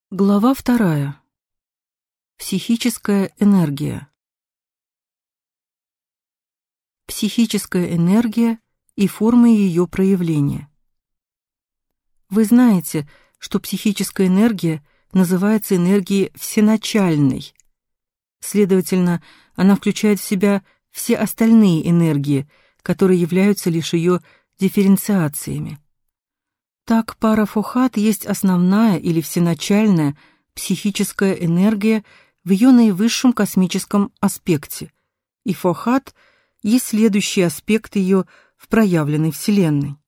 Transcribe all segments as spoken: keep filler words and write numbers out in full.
Глава вторая. Психическая энергия. Психическая энергия и формы ее проявления. Вы знаете, что психическая энергия называется энергией всеначальной. Следовательно, она включает в себя все остальные энергии, которые являются лишь ее дифференциациями. Так, пара Фохат есть основная или всеначальная психическая энергия в ее наивысшем космическом аспекте, и Фохат есть следующий аспект ее в проявленной Вселенной.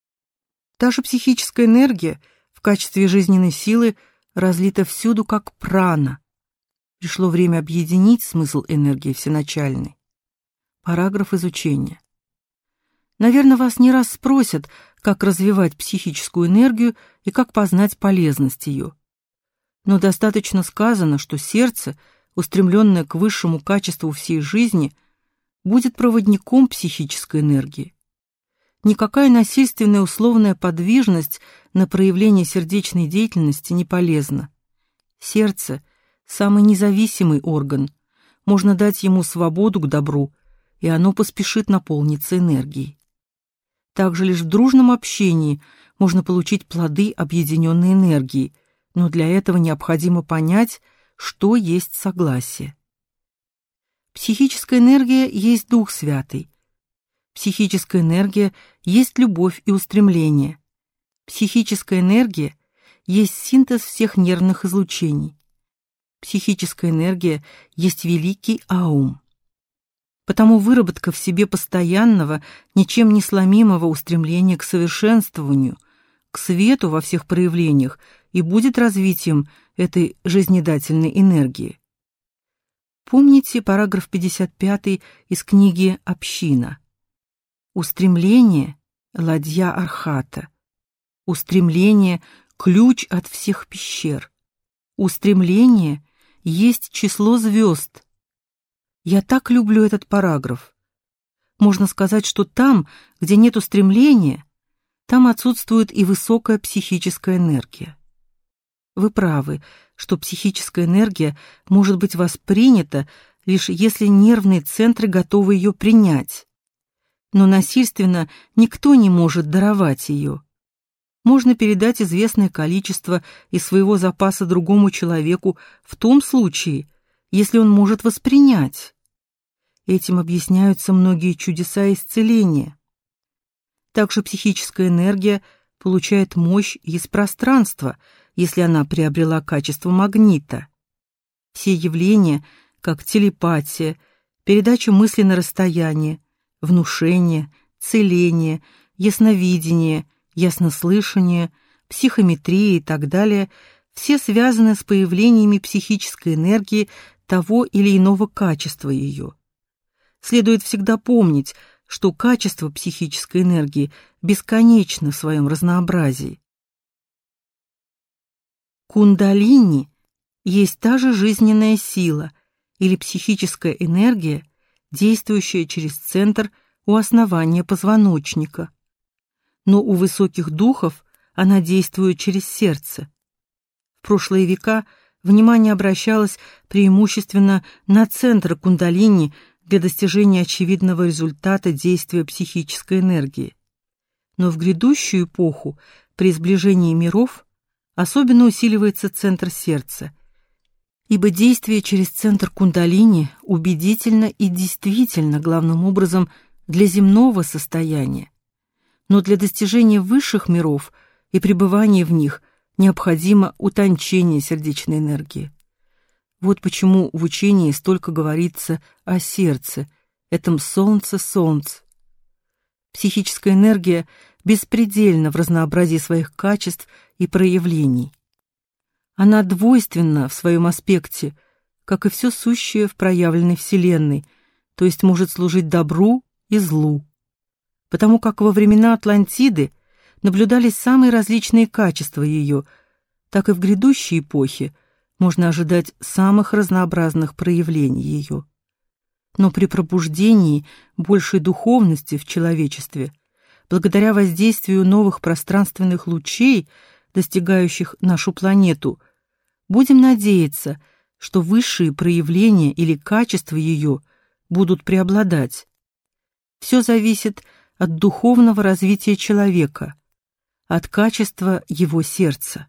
Та же психическая энергия в качестве жизненной силы разлита всюду как прана. Пришло время объединить смысл энергии всеначальной. Параграф изучения. Наверное, вас не раз спросят, как развивать психическую энергию и как познать полезность ее. Но достаточно сказано, что сердце, устремленное к высшему качеству всей жизни, будет проводником психической энергии. Никакая насильственная условная подвижность на проявление сердечной деятельности не полезна. Сердце – самый независимый орган, можно дать ему свободу к добру, и оно поспешит наполниться энергией. Также лишь в дружном общении можно получить плоды объединенной энергии, но для этого необходимо понять, что есть согласие. Психическая энергия есть Дух Святый. Психическая энергия есть любовь и устремление. Психическая энергия есть синтез всех нервных излучений. Психическая энергия есть великий аум. Потому выработка в себе постоянного, ничем не сломимого устремления к совершенствованию, к свету во всех проявлениях и будет развитием этой жизнедательной энергии. Помните параграф пятьдесят пятый из книги «Община». Устремление — ладья Архата. Устремление — ключ от всех пещер. Устремление есть число звезд. Я так люблю этот параграф. Можно сказать, что там, где нет устремления, там отсутствует и высокая психическая энергия. Вы правы, что психическая энергия может быть воспринята, лишь если нервные центры готовы ее принять. Но насильственно никто не может даровать ее. Можно передать известное количество из своего запаса другому человеку в том случае, если он может воспринять. Этим объясняются многие чудеса исцеления. Также психическая энергия получает мощь из пространства, если она приобрела качество магнита. Все явления, как телепатия, передача мысли на расстояние, внушение, целение, ясновидение, яснослышание, психометрия и так далее, все связаны с появлениями психической энергии того или иного качества ее. Следует всегда помнить, что качество психической энергии бесконечно в своем разнообразии. Кундалини есть та же жизненная сила или психическая энергия, действующая через центр у основания позвоночника. Но у высоких духов она действует через сердце. В прошлые века внимание обращалось преимущественно на центр кундалини для достижения очевидного результата действия психической энергии. Но в грядущую эпоху, при сближении миров, особенно усиливается центр сердца, ибо действие через центр кундалини убедительно и действительно главным образом для земного состояния, но для достижения высших миров и пребывания в них необходимо утончение сердечной энергии. Вот почему в учении столько говорится о сердце, этом солнце-солнце. Психическая энергия беспредельна в разнообразии своих качеств и проявлений. Она двойственна в своем аспекте, как и все сущее в проявленной Вселенной, то есть может служить добру и злу. Потому как во времена Атлантиды наблюдались самые различные качества ее, так и в грядущей эпохе можно ожидать самых разнообразных проявлений ее. Но при пробуждении большей духовности в человечестве, благодаря воздействию новых пространственных лучей, достигающих нашу планету, Будем надеяться, что высшие проявления или качества ее будут преобладать. Все зависит от духовного развития человека, от качества его сердца.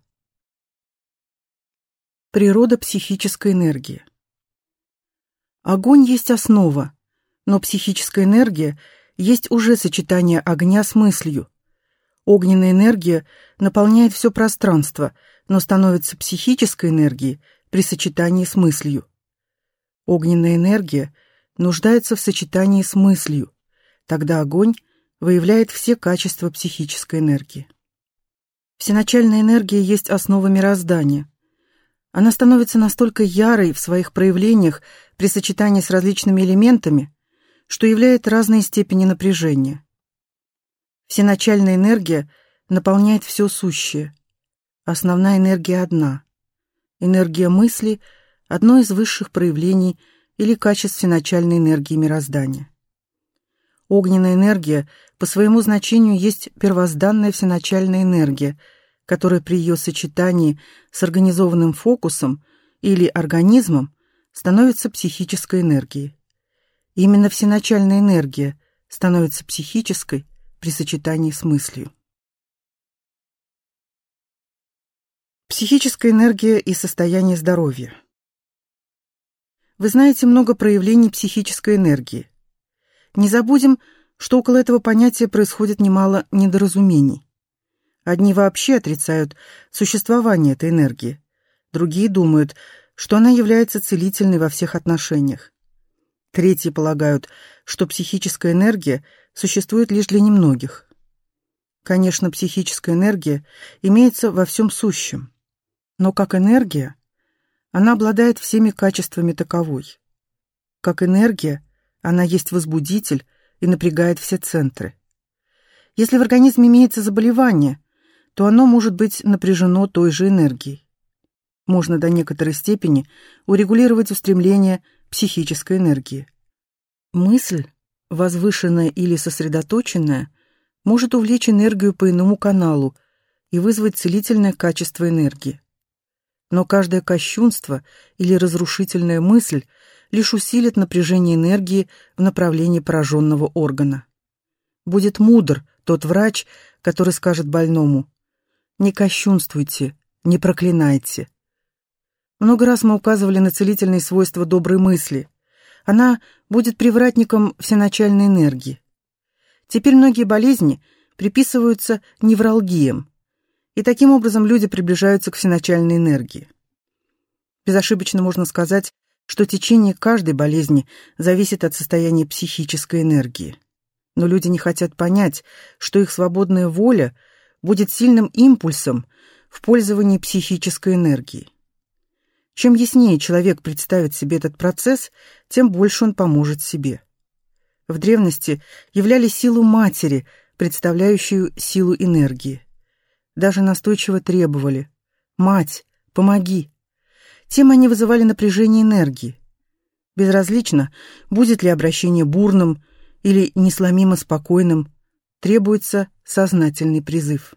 Природа психической энергии. Огонь есть основа, но психическая энергия есть уже сочетание огня с мыслью. Огненная энергия наполняет все пространство, но становится психической энергией при сочетании с мыслью. Огненная энергия нуждается в сочетании с мыслью, тогда огонь выявляет все качества психической энергии. Всеначальная энергия есть основа мироздания. Она становится настолько ярой в своих проявлениях при сочетании с различными элементами, что являет разные степени напряжения. Всеначальная энергия наполняет все сущее. Основная энергия одна. Энергия мысли – одно из высших проявлений или качеств всеначальной энергии мироздания. Огненная энергия по своему значению есть первозданная всеначальная энергия, которая при ее сочетании с организованным фокусом или организмом становится психической энергией. Именно всеначальная энергия становится психической при сочетании с мыслью. Психическая энергия и состояние здоровья. Вы знаете много проявлений психической энергии. Не забудем, что около этого понятия происходит немало недоразумений. Одни вообще отрицают существование этой энергии, другие думают, что она является целительной во всех отношениях. Третьи полагают, что психическая энергия существует лишь для немногих. Конечно, психическая энергия имеется во всем сущем, но как энергия она обладает всеми качествами таковой. Как энергия она есть возбудитель и напрягает все центры. Если в организме имеется заболевание, то оно может быть напряжено той же энергией. Можно до некоторой степени урегулировать устремление психической энергии. Мысль, возвышенная или сосредоточенная, может увлечь энергию по иному каналу и вызвать целительное качество энергии. Но каждое кощунство или разрушительная мысль лишь усилит напряжение энергии в направлении пораженного органа. Будет мудр тот врач, который скажет больному: «Не кощунствуйте, не проклинайте». Много раз мы указывали на целительные свойства доброй мысли. Она будет привратником всеначальной энергии. Теперь многие болезни приписываются невралгиям, и таким образом люди приближаются к всеначальной энергии. Безошибочно можно сказать, что течение каждой болезни зависит от состояния психической энергии. Но люди не хотят понять, что их свободная воля будет сильным импульсом в пользовании психической энергией. Чем яснее человек представит себе этот процесс, тем больше он поможет себе. В древности являли силу матери, представляющую силу энергии. Даже настойчиво требовали: «Мать, помоги!» Тем они вызывали напряжение энергии. Безразлично, будет ли обращение бурным или несломимо спокойным, требуется сознательный призыв.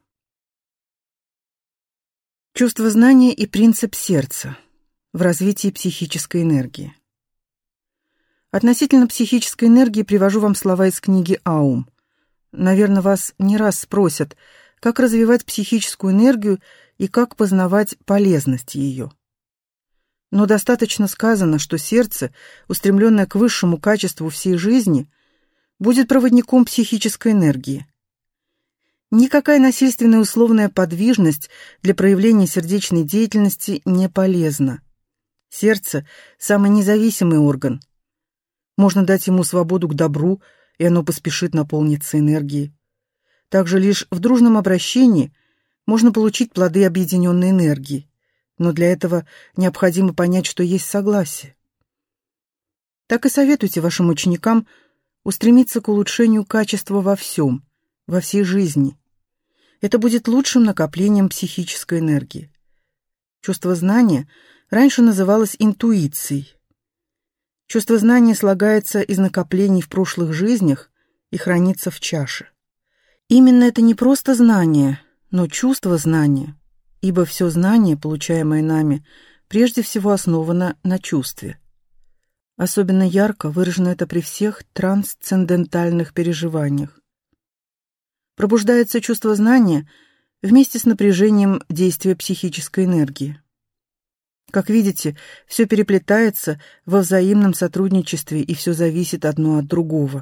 Чувство знания и принцип сердца в развитии психической энергии. Относительно психической энергии привожу вам слова из книги Аум. Наверное, вас не раз спросят, как развивать психическую энергию и как познавать полезность ее. Но достаточно сказано, что сердце, устремленное к высшему качеству всей жизни, будет проводником психической энергии. Никакая насильственная условная подвижность для проявления сердечной деятельности не полезна. Сердце – самый независимый орган. Можно дать ему свободу к добру, и оно поспешит наполниться энергией. Также лишь в дружном обращении можно получить плоды объединенной энергии, но для этого необходимо понять, что есть согласие. Так и советуйте вашим ученикам устремиться к улучшению качества во всем, во всей жизни. Это будет лучшим накоплением психической энергии. Чувство знания раньше называлось интуицией. Чувство знания слагается из накоплений в прошлых жизнях и хранится в чаше. Именно это не просто знание, но чувство знания, ибо все знание, получаемое нами, прежде всего основана на чувстве. Особенно ярко выражено это при всех трансцендентальных переживаниях. Пробуждается чувство знания вместе с напряжением действия психической энергии. Как видите, все переплетается во взаимном сотрудничестве, и все зависит одно от другого.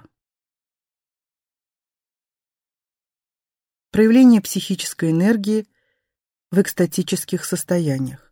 Проявление психической энергии в экстатических состояниях.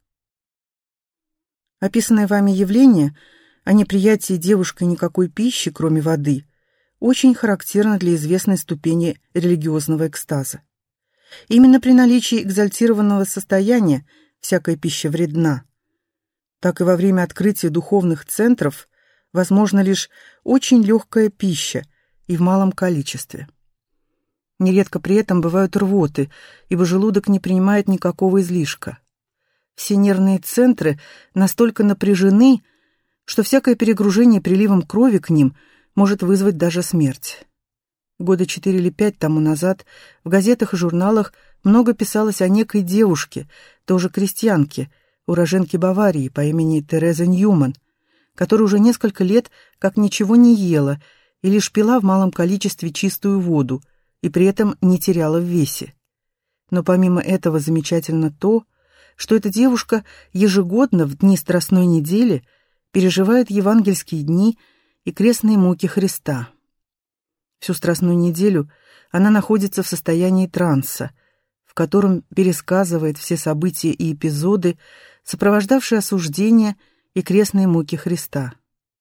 Описанное вами явление о неприятии девушкой никакой пищи, кроме воды, очень характерно для известной ступени религиозного экстаза. Именно при наличии экзальтированного состояния всякая пища вредна. Так и во время открытия духовных центров возможна лишь очень легкая пища и в малом количестве. Нередко при этом бывают рвоты, ибо желудок не принимает никакого излишка. Все нервные центры настолько напряжены, что всякое перегружение приливом крови к ним может вызвать даже смерть. Года четыре или пять тому назад в газетах и журналах много писалось о некой девушке, тоже крестьянке, уроженке Баварии по имени Тереза Ньюман, которая уже несколько лет как ничего не ела и лишь пила в малом количестве чистую воду, и при этом не теряла в весе. Но помимо этого замечательно то, что эта девушка ежегодно в дни Страстной недели переживает евангельские дни и крестные муки Христа. Всю Страстную неделю она находится в состоянии транса, в котором пересказывает все события и эпизоды, сопровождавшие осуждение и крестные муки Христа.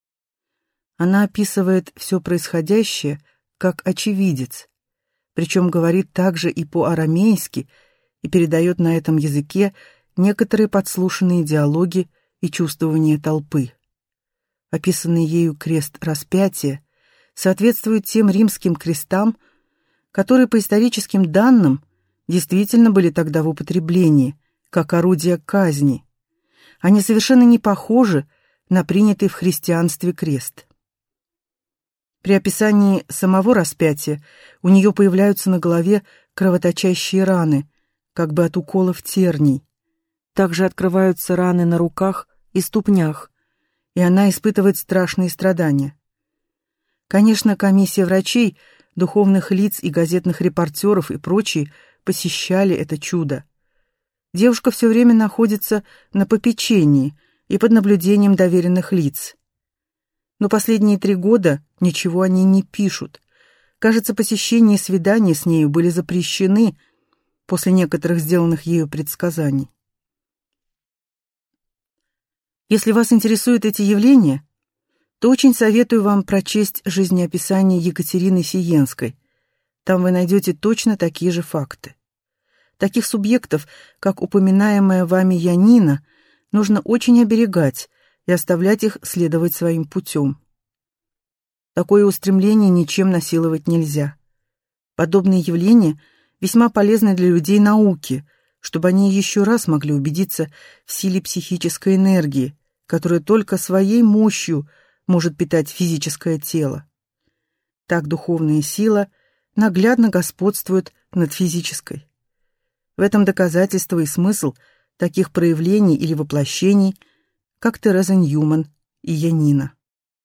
Она описывает все происходящее как очевидец, причем говорит также и по-арамейски и передает на этом языке некоторые подслушанные диалоги и чувствования толпы. Описанный ею крест распятия соответствует тем римским крестам, которые по историческим данным действительно были тогда в употреблении, как орудие казни. Они совершенно не похожи на принятый в христианстве крест. При описании самого распятия у нее появляются на голове кровоточащие раны, как бы от уколов терний. Также открываются раны на руках и ступнях, и она испытывает страшные страдания. Конечно, комиссия врачей, духовных лиц и газетных репортеров и прочие посещали это чудо. Девушка все время находится на попечении и под наблюдением доверенных лиц. Но последние три года ничего они не пишут. Кажется, посещения и свидания с нею были запрещены после некоторых сделанных ею предсказаний. Если вас интересуют эти явления, то очень советую вам прочесть жизнеописание Екатерины Сиенской. Там вы найдете точно такие же факты. Таких субъектов, как упоминаемая вами Янина, нужно очень оберегать и оставлять их следовать своим путем. Такое устремление ничем насиловать нельзя. Подобные явления весьма полезны для людей науки, чтобы они еще раз могли убедиться в силе психической энергии, которая только своей мощью может питать физическое тело. Так духовная сила наглядно господствует над физической. В этом доказательство и смысл таких проявлений или воплощений, как Тереза Ньюман и Янина.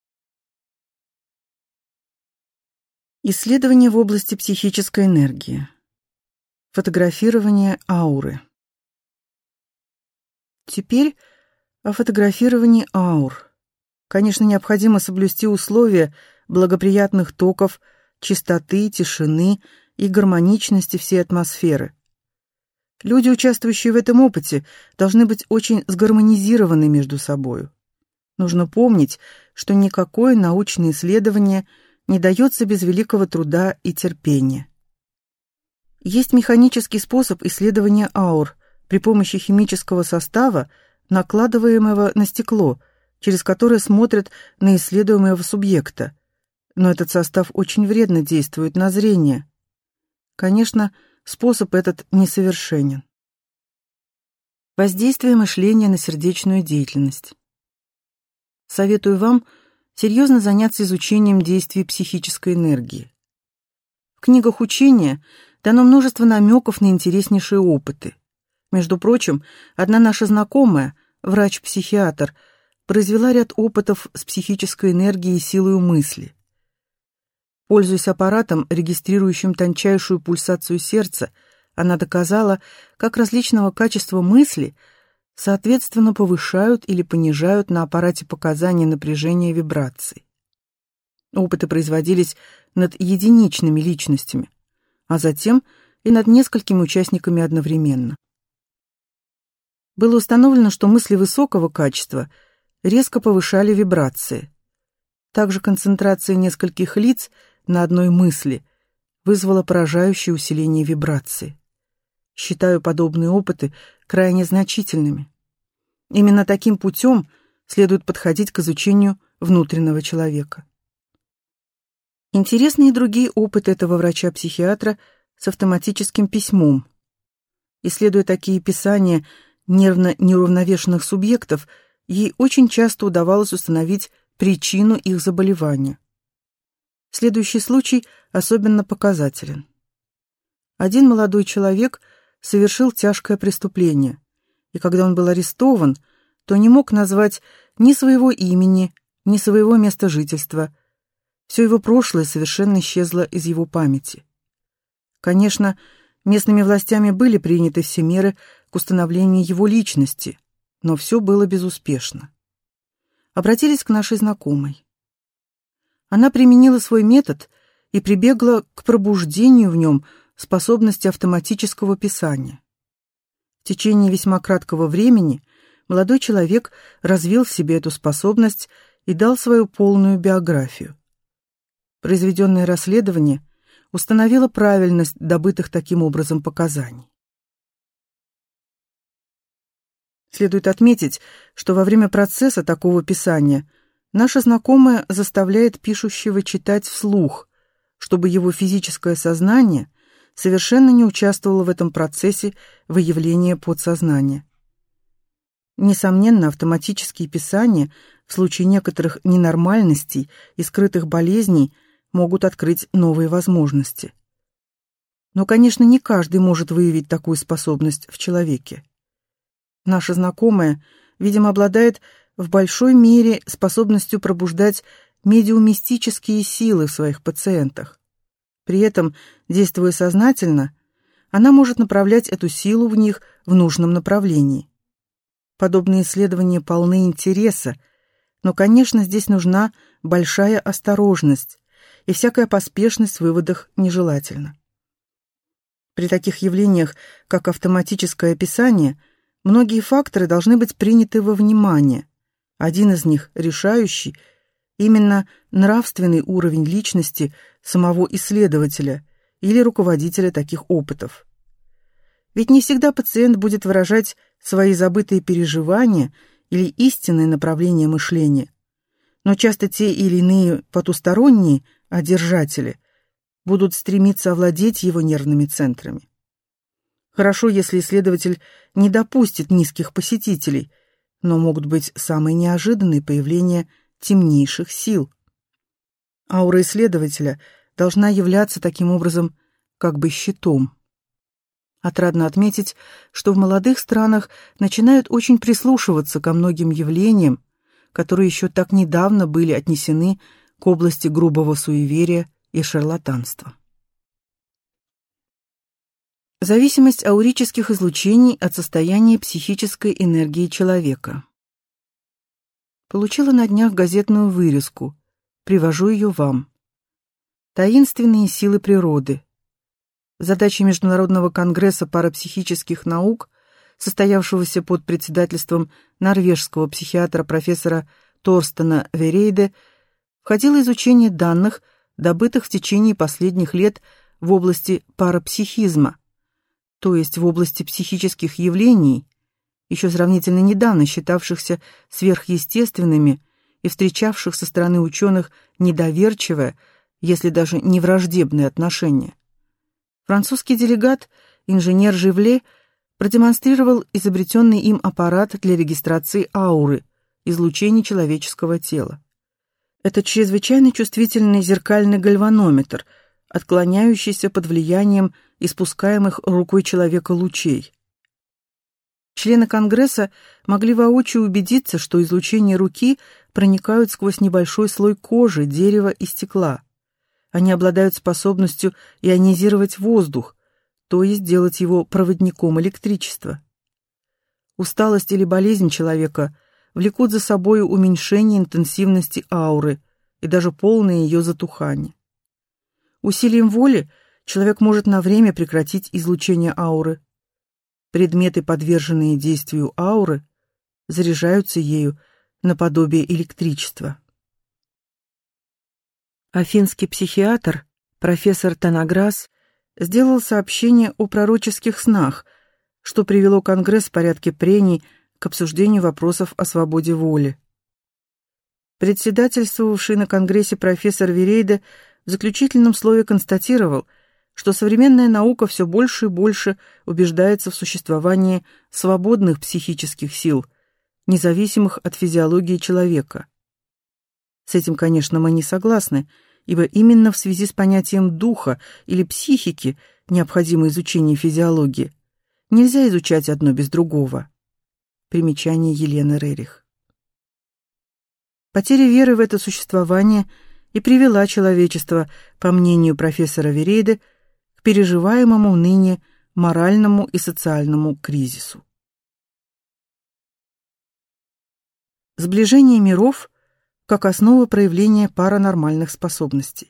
Исследования в области психической энергии. Фотографирование ауры. Теперь о фотографировании аур. Конечно, необходимо соблюсти условия благоприятных токов, чистоты, тишины и гармоничности всей атмосферы. Люди, участвующие в этом опыте, должны быть очень сгармонизированы между собою. Нужно помнить, что никакое научное исследование не дается без великого труда и терпения. Есть механический способ исследования аур при помощи химического состава, накладываемого на стекло, через которое смотрят на исследуемого субъекта, но этот состав очень вредно действует на зрение. Конечно, способ этот несовершенен. Воздействие мышления на сердечную деятельность. Советую вам серьезно заняться изучением действий психической энергии. В книгах учения дано множество намеков на интереснейшие опыты. Между прочим, одна наша знакомая, врач-психиатр, произвела ряд опытов с психической энергией и силой мысли. Пользуясь аппаратом, регистрирующим тончайшую пульсацию сердца, она доказала, как различного качества мысли соответственно повышают или понижают на аппарате показания напряжения и вибраций. Опыты производились над единичными личностями, а затем и над несколькими участниками одновременно. Было установлено, что мысли высокого качества резко повышали вибрации. Также концентрация нескольких лиц на одной мысли вызвала поражающее усиление вибрации. Считаю подобные опыты крайне значительными. Именно таким путем следует подходить к изучению внутреннего человека. Интересны и другие опыты этого врача-психиатра с автоматическим письмом. Исследуя такие писания нервно неуравновешенных субъектов, ей очень часто удавалось установить причину их заболевания. Следующий случай особенно показателен. Один молодой человек совершил тяжкое преступление, и когда он был арестован, то не мог назвать ни своего имени, ни своего места жительства. Все его прошлое совершенно исчезло из его памяти. Конечно, местными властями были приняты все меры к установлению его личности, но все было безуспешно. Обратились к нашей знакомой. Она применила свой метод и прибегла к пробуждению в нем способности автоматического писания. В течение весьма краткого времени молодой человек развил в себе эту способность и дал свою полную биографию. Произведенное расследование установило правильность добытых таким образом показаний. Следует отметить, что во время процесса такого писания наша знакомая заставляет пишущего читать вслух, чтобы его физическое сознание совершенно не участвовало в этом процессе выявления подсознания. Несомненно, автоматические писания в случае некоторых ненормальностей и скрытых болезней могут открыть новые возможности. Но, конечно, не каждый может выявить такую способность в человеке. Наша знакомая, видимо, обладает в большой мере способностью пробуждать медиумистические силы в своих пациентах. При этом, действуя сознательно, она может направлять эту силу в них в нужном направлении. Подобные исследования полны интереса, но, конечно, здесь нужна большая осторожность, и всякая поспешность в выводах нежелательна. При таких явлениях, как автоматическое писание, многие факторы должны быть приняты во внимание. Один из них, решающий, именно нравственный уровень личности самого исследователя или руководителя таких опытов. Ведь не всегда пациент будет выражать свои забытые переживания или истинное направление мышления, но часто те или иные потусторонние одержатели будут стремиться овладеть его нервными центрами. Хорошо, если исследователь не допустит низких посетителей, но могут быть самые неожиданные появления темнейших сил. Аура исследователя должна являться таким образом как бы щитом. Отрадно отметить, что в молодых странах начинают очень прислушиваться ко многим явлениям, которые еще так недавно были отнесены к области грубого суеверия и шарлатанства. Зависимость аурических излучений от состояния психической энергии человека. Получила на днях газетную вырезку. Привожу ее вам. Таинственные силы природы. Задачей Международного конгресса парапсихических наук, состоявшегося под председательством норвежского психиатра профессора Торстена Верейде, входило изучение данных, добытых в течение последних лет в области парапсихизма, то есть в области психических явлений, еще сравнительно недавно считавшихся сверхъестественными и встречавших со стороны ученых недоверчивое, если даже не враждебное отношение. Французский делегат, инженер Живле, продемонстрировал изобретенный им аппарат для регистрации ауры, излучений человеческого тела. Это чрезвычайно чувствительный зеркальный гальванометр, отклоняющийся под влиянием испускаемых рукой человека лучей. Члены Конгресса могли воочию убедиться, что излучения руки проникают сквозь небольшой слой кожи, дерева и стекла. Они обладают способностью ионизировать воздух, то есть делать его проводником электричества. Усталость или болезнь человека влекут за собой уменьшение интенсивности ауры и даже полное ее затухание. Усилием воли человек может на время прекратить излучение ауры. Предметы, подверженные действию ауры, заряжаются ею наподобие электричества. Афинский психиатр, профессор Танаграс, сделал сообщение о пророческих снах, что привело Конгресс в порядке прений к обсуждению вопросов о свободе воли. Председательствовавший на Конгрессе профессор Верейде в заключительном слове констатировал, что современная наука все больше и больше убеждается в существовании свободных психических сил, независимых от физиологии человека. С этим, конечно, мы не согласны, ибо именно в связи с понятием духа или психики необходимо изучение физиологии. Нельзя изучать одно без другого. Примечание Елены Рерих. Потеря веры в это существование и привела человечество, по мнению профессора Верейде, к переживаемому ныне моральному и социальному кризису. Сближение миров как основа проявления паранормальных способностей.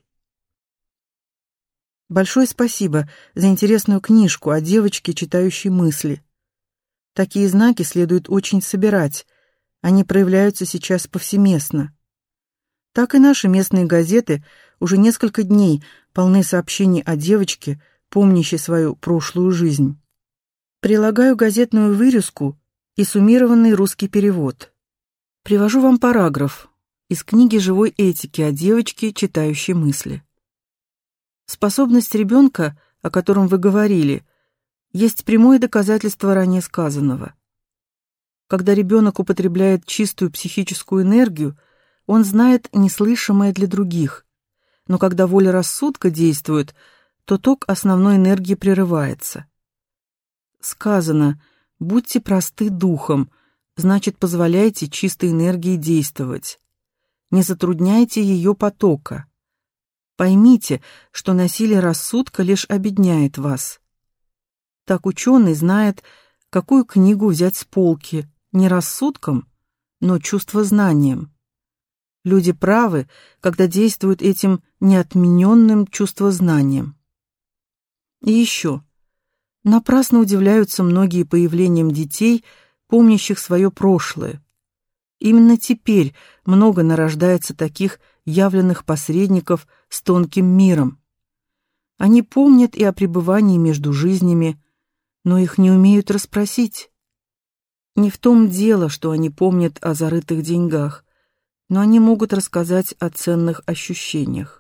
Большое спасибо за интересную книжку о девочке, читающей мысли. Такие знаки следует очень собирать, они проявляются сейчас повсеместно. Так и наши местные газеты уже несколько дней полны сообщений о девочке, помнящей свою прошлую жизнь. Прилагаю газетную вырезку и суммированный русский перевод. Привожу вам параграф из книги живой этики о девочке, читающей мысли. Способность ребенка, о котором вы говорили, есть прямое доказательство ранее сказанного. Когда ребенок употребляет чистую психическую энергию, он знает неслышимое для других, но когда воля рассудка действует, то ток основной энергии прерывается. Сказано: «Будьте просты духом», значит, позволяйте чистой энергии действовать. Не затрудняйте ее потока. Поймите, что насилие рассудка лишь обедняет вас. Так ученый знает, какую книгу взять с полки, не рассудком, но чувствознанием. Люди правы, когда действуют этим неотмененным чувствознанием. И еще. Напрасно удивляются многие появлением детей, помнящих свое прошлое. Именно теперь много нарождается таких явленных посредников с тонким миром. Они помнят и о пребывании между жизнями, но их не умеют расспросить. Не в том дело, что они помнят о зарытых деньгах, но они могут рассказать о ценных ощущениях.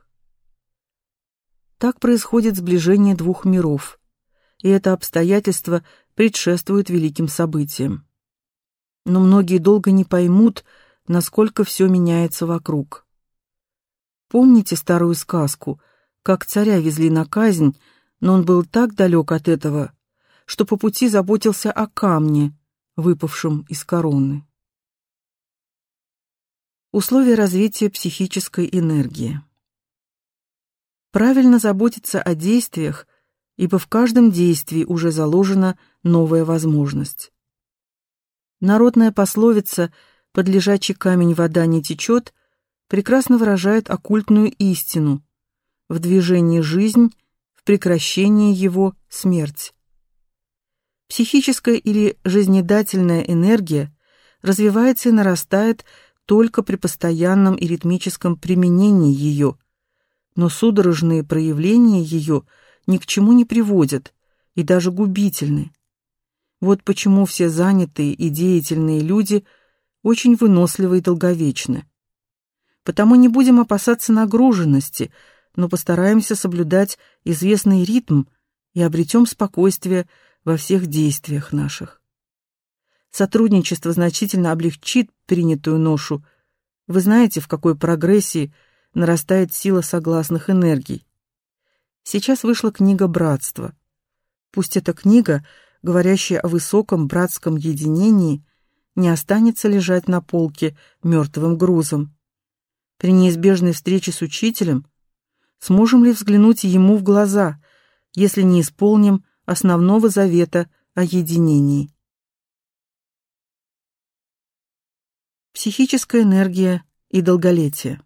Так происходит сближение двух миров, и это обстоятельство предшествует великим событиям. Но многие долго не поймут, насколько все меняется вокруг. Помните старую сказку, как царя везли на казнь, но он был так далек от этого, что по пути заботился о камне, выпавшем из короны. Условия развития психической энергии. Правильно заботиться о действиях, ибо в каждом действии уже заложена новая возможность. Народная пословица «под лежачий камень вода не течет» прекрасно выражает оккультную истину: в движении жизнь, в прекращении его смерть. Психическая или жизнедательная энергия развивается и нарастает только при постоянном и ритмическом применении ее, но судорожные проявления ее ни к чему не приводят и даже губительны. Вот почему все занятые и деятельные люди очень выносливы и долговечны. Потому не будем опасаться нагруженности, но постараемся соблюдать известный ритм и обретем спокойствие во всех действиях наших. Сотрудничество значительно облегчит принятую ношу. Вы знаете, в какой прогрессии нарастает сила согласных энергий. Сейчас вышла книга «Братство». Пусть эта книга говорящий о высоком братском единении, не останется лежать на полке мертвым грузом. При неизбежной встрече с учителем сможем ли взглянуть ему в глаза, если не исполним основного завета о единении? Психическая энергия и долголетие.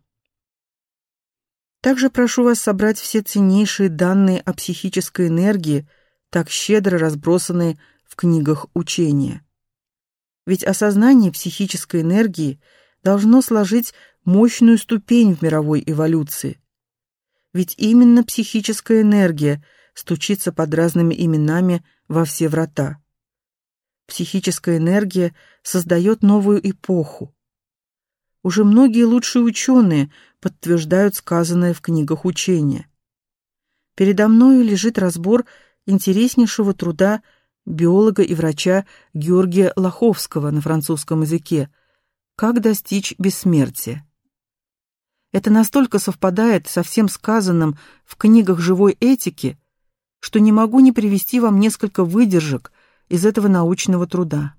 Также прошу вас собрать все ценнейшие данные о психической энергии, так щедро разбросанные в книгах учения. Ведь осознание психической энергии должно сложить мощную ступень в мировой эволюции. Ведь именно психическая энергия стучится под разными именами во все врата. Психическая энергия создает новую эпоху. Уже многие лучшие ученые подтверждают сказанное в книгах учения. Передо мною лежит разбор интереснейшего труда биолога и врача Георгия Лоховского на французском языке «Как достичь бессмертия». Это настолько совпадает со всем сказанным в книгах живой этики, что не могу не привести вам несколько выдержек из этого научного труда.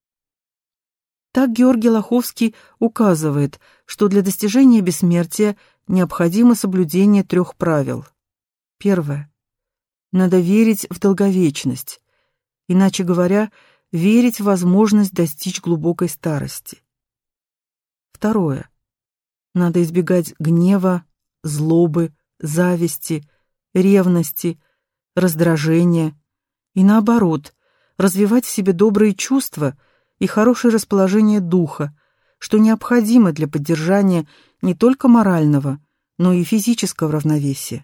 Так Георгий Лоховский указывает, что для достижения бессмертия необходимо соблюдение трех правил. Первое. Надо верить в долговечность, иначе говоря, верить в возможность достичь глубокой старости. Второе. Надо избегать гнева, злобы, зависти, ревности, раздражения и, наоборот, развивать в себе добрые чувства и хорошее расположение духа, что необходимо для поддержания не только морального, но и физического равновесия.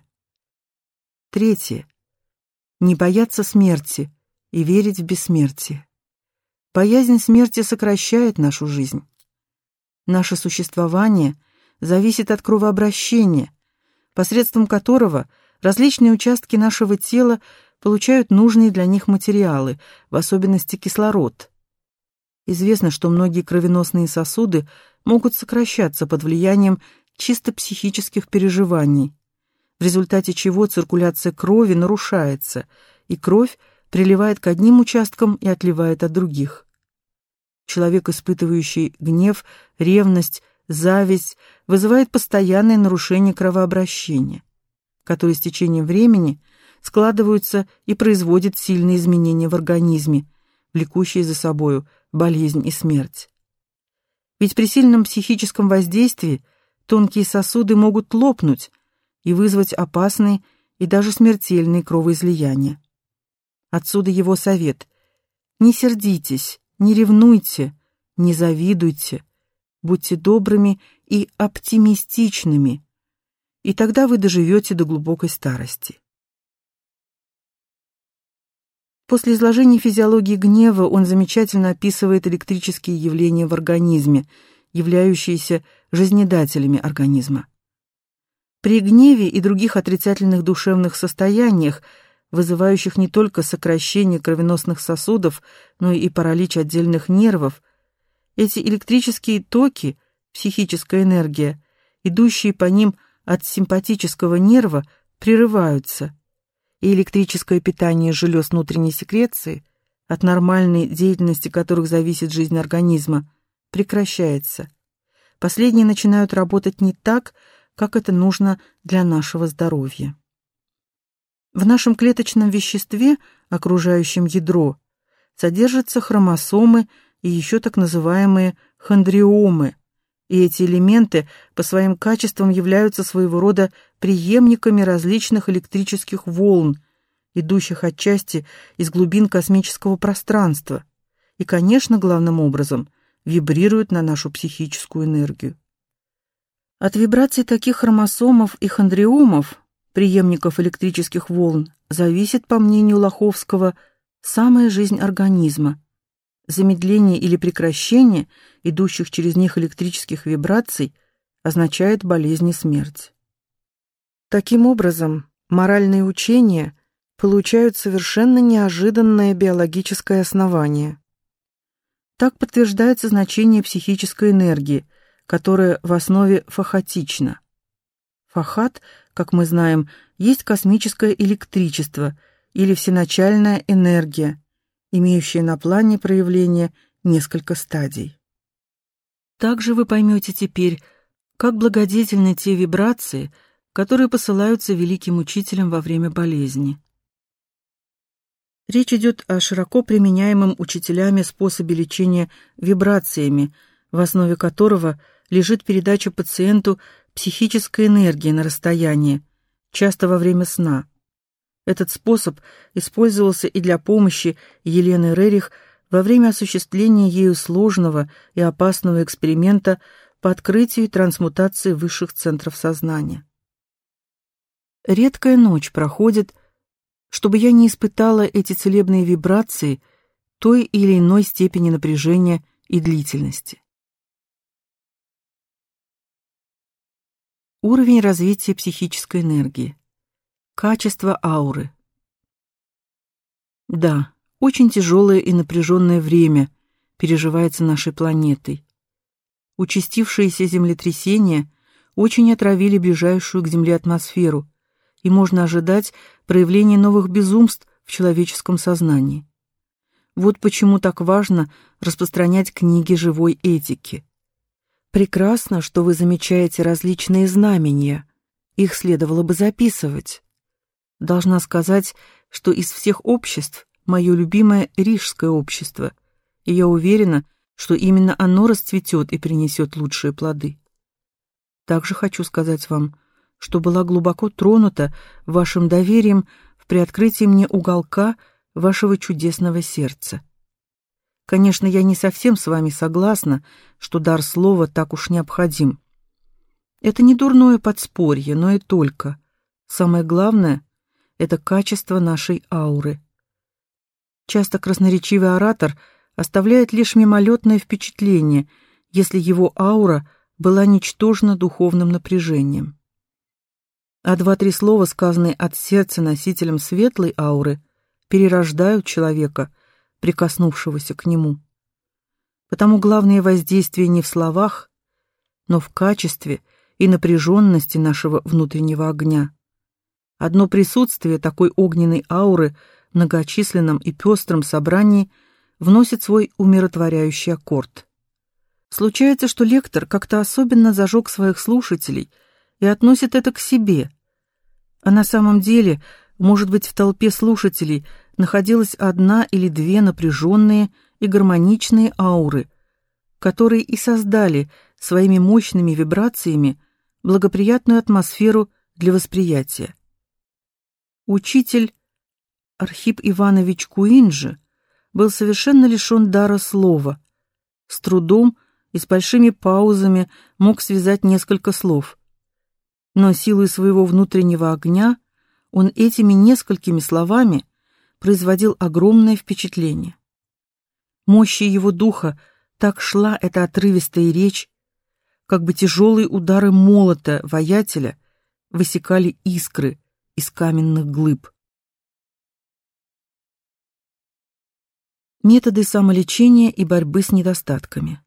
Третье. Не бояться смерти и верить в бессмертие. Боязнь смерти сокращает нашу жизнь. Наше существование зависит от кровообращения, посредством которого различные участки нашего тела получают нужные для них материалы, в особенности кислород. Известно, что многие кровеносные сосуды могут сокращаться под влиянием чисто психических переживаний, в результате чего циркуляция крови нарушается, и кровь приливает к одним участкам и отливает от других. Человек, испытывающий гнев, ревность, зависть, вызывает постоянное нарушение кровообращения, которые с течением времени складываются и производят сильные изменения в организме, влекущие за собою болезнь и смерть. Ведь при сильном психическом воздействии тонкие сосуды могут лопнуть и вызвать опасные и даже смертельные кровоизлияния. Отсюда его совет: не сердитесь, не ревнуйте, не завидуйте, будьте добрыми и оптимистичными, и тогда вы доживете до глубокой старости. После изложения физиологии гнева он замечательно описывает электрические явления в организме, являющиеся жизнедателями организма. При гневе и других отрицательных душевных состояниях, вызывающих не только сокращение кровеносных сосудов, но и паралич отдельных нервов, эти электрические токи, психическая энергия, идущие по ним от симпатического нерва, прерываются, и электрическое питание желез внутренней секреции, от нормальной деятельности которых зависит жизнь организма, прекращается. Последние начинают работать не так, как это нужно для нашего здоровья. В нашем клеточном веществе, окружающем ядро, содержатся хромосомы и еще так называемые хондриомы, и эти элементы по своим качествам являются своего рода преемниками различных электрических волн, идущих отчасти из глубин космического пространства, и, конечно, главным образом, вибрируют на нашу психическую энергию. От вибраций таких хромосомов и хондриомов, преемников электрических волн, зависит, по мнению Лоховского, самая жизнь организма. Замедление или прекращение идущих через них электрических вибраций означает болезнь и смерть. Таким образом, моральные учения получают совершенно неожиданное биологическое основание. Так подтверждается значение психической энергии, которая в основе фахатична. Фахат, как мы знаем, есть космическое электричество или всеначальная энергия, имеющее на плане проявления несколько стадий. Также вы поймете теперь, как благодетельны те вибрации, которые посылаются великим учителям во время болезни. Речь идет о широко применяемом учителями способе лечения вибрациями, в основе которого лежит передача пациенту психической энергии на расстояние, часто во время сна. Этот способ использовался и для помощи Елены Рерих во время осуществления ею сложного и опасного эксперимента по открытию и трансмутации высших центров сознания. Редкая ночь проходит, чтобы я не испытала эти целебные вибрации той или иной степени напряжения и длительности. Уровень развития психической энергии. Качество ауры. Да, очень тяжелое и напряженное время переживается нашей планетой. Участившиеся землетрясения очень отравили ближайшую к Земле атмосферу, и можно ожидать проявления новых безумств в человеческом сознании. Вот почему так важно распространять книги живой этики. Прекрасно, что вы замечаете различные знамения. Их следовало бы записывать. Должна сказать, что из всех обществ мое любимое Рижское общество, и я уверена, что именно оно расцветет и принесет лучшие плоды. Также хочу сказать вам, что была глубоко тронута вашим доверием в приоткрытии мне уголка вашего чудесного сердца. Конечно, я не совсем с вами согласна, что дар слова так уж необходим. Это не дурное подспорье, но и только. Самое главное — это качество нашей ауры. Часто красноречивый оратор оставляет лишь мимолетное впечатление, если его аура была ничтожна духовным напряжением. А два-три слова, сказанные от сердца носителем светлой ауры, перерождают человека, прикоснувшегося к нему. Потому главное воздействие не в словах, но в качестве и напряженности нашего внутреннего огня. Одно присутствие такой огненной ауры в многочисленном и пестром собрании вносит свой умиротворяющий аккорд. Случается, что лектор как-то особенно зажег своих слушателей и относит это к себе, а на самом деле, может быть, в толпе слушателей находилась одна или две напряженные и гармоничные ауры, которые и создали своими мощными вибрациями благоприятную атмосферу для восприятия. Учитель Архип Иванович Куинджи был совершенно лишен дара слова, с трудом и с большими паузами мог связать несколько слов. Но силой своего внутреннего огня он этими несколькими словами производил огромное впечатление. Мощью его духа так шла эта отрывистая речь, как бы тяжелые удары молота воятеля высекали искры из каменных глыб. Методы самолечения и борьбы с недостатками.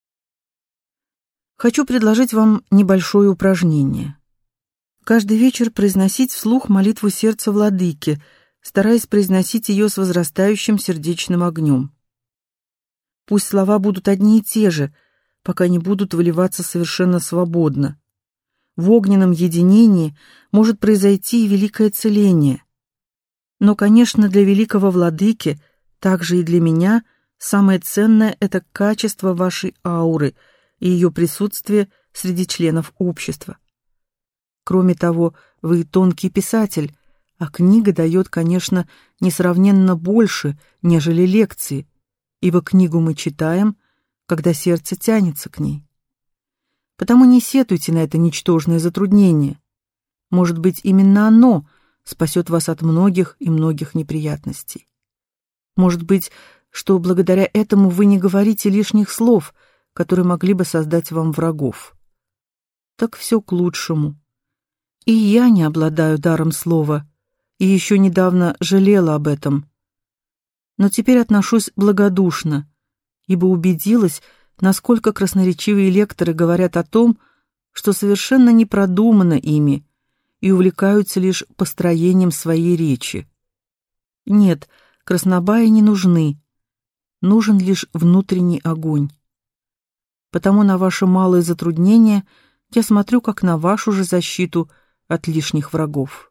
Хочу предложить вам небольшое упражнение. Каждый вечер произносить вслух молитву сердца Владыки, стараясь произносить ее с возрастающим сердечным огнем. Пусть слова будут одни и те же, пока не будут выливаться совершенно свободно. В огненном единении может произойти и великое целение. Но, конечно, для великого Владыки, также и для меня, самое ценное — это качество вашей ауры и ее присутствие среди членов общества. Кроме того, вы тонкий писатель, а книга дает, конечно, несравненно больше, нежели лекции, ибо книгу мы читаем, когда сердце тянется к ней. Потому не сетуйте на это ничтожное затруднение. Может быть, именно оно спасет вас от многих и многих неприятностей. Может быть, что благодаря этому вы не говорите лишних слов, которые могли бы создать вам врагов. Так все к лучшему. И я не обладаю даром слова, и еще недавно жалела об этом. Но теперь отношусь благодушно, ибо убедилась, насколько красноречивые лекторы говорят о том, что совершенно не продумано ими и увлекаются лишь построением своей речи. Нет, краснобаи не нужны, нужен лишь внутренний огонь. Потому на ваши малые затруднения я смотрю как на вашу же защиту от лишних врагов.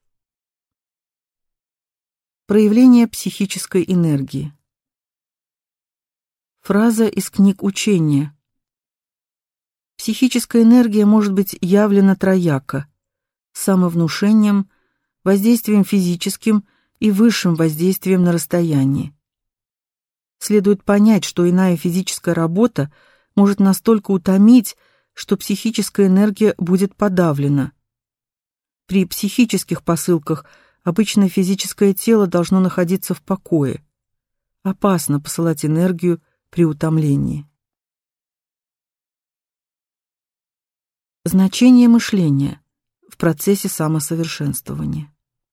Проявление психической энергии. Фраза из книг учения. Психическая энергия может быть явлена трояко: самовнушением, воздействием физическим и высшим воздействием на расстоянии. Следует понять, что иная физическая работа может настолько утомить, что психическая энергия будет подавлена. При психических посылках обычно физическое тело должно находиться в покое. Опасно посылать энергию при утомлении. Значение мышления в процессе самосовершенствования.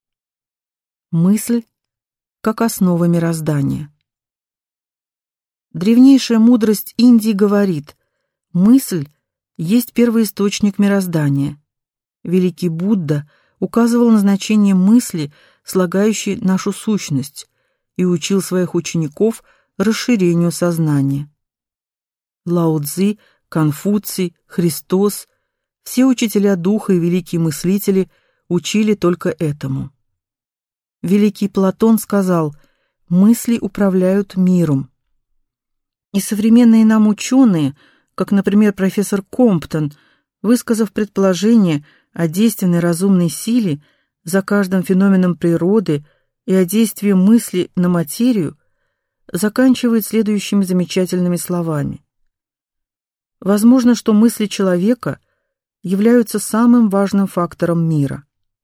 Мысль как основа мироздания. Древнейшая мудрость Индии говорит: мысль есть первоисточник мироздания. Великий Будда указывал на значение мысли, слагающей нашу сущность, и учил своих учеников расширению сознания. Лао Цзи, Конфуций, Христос, все учителя духа и великие мыслители учили только этому. Великий Платон сказал: мысли управляют миром. И современные нам ученые, как, например, профессор Комптон, высказав предположение о действенной разумной силе за каждым феноменом природы и о действии мысли на материю, заканчивает следующими замечательными словами: возможно, что мысли человека являются самым важным фактором мира.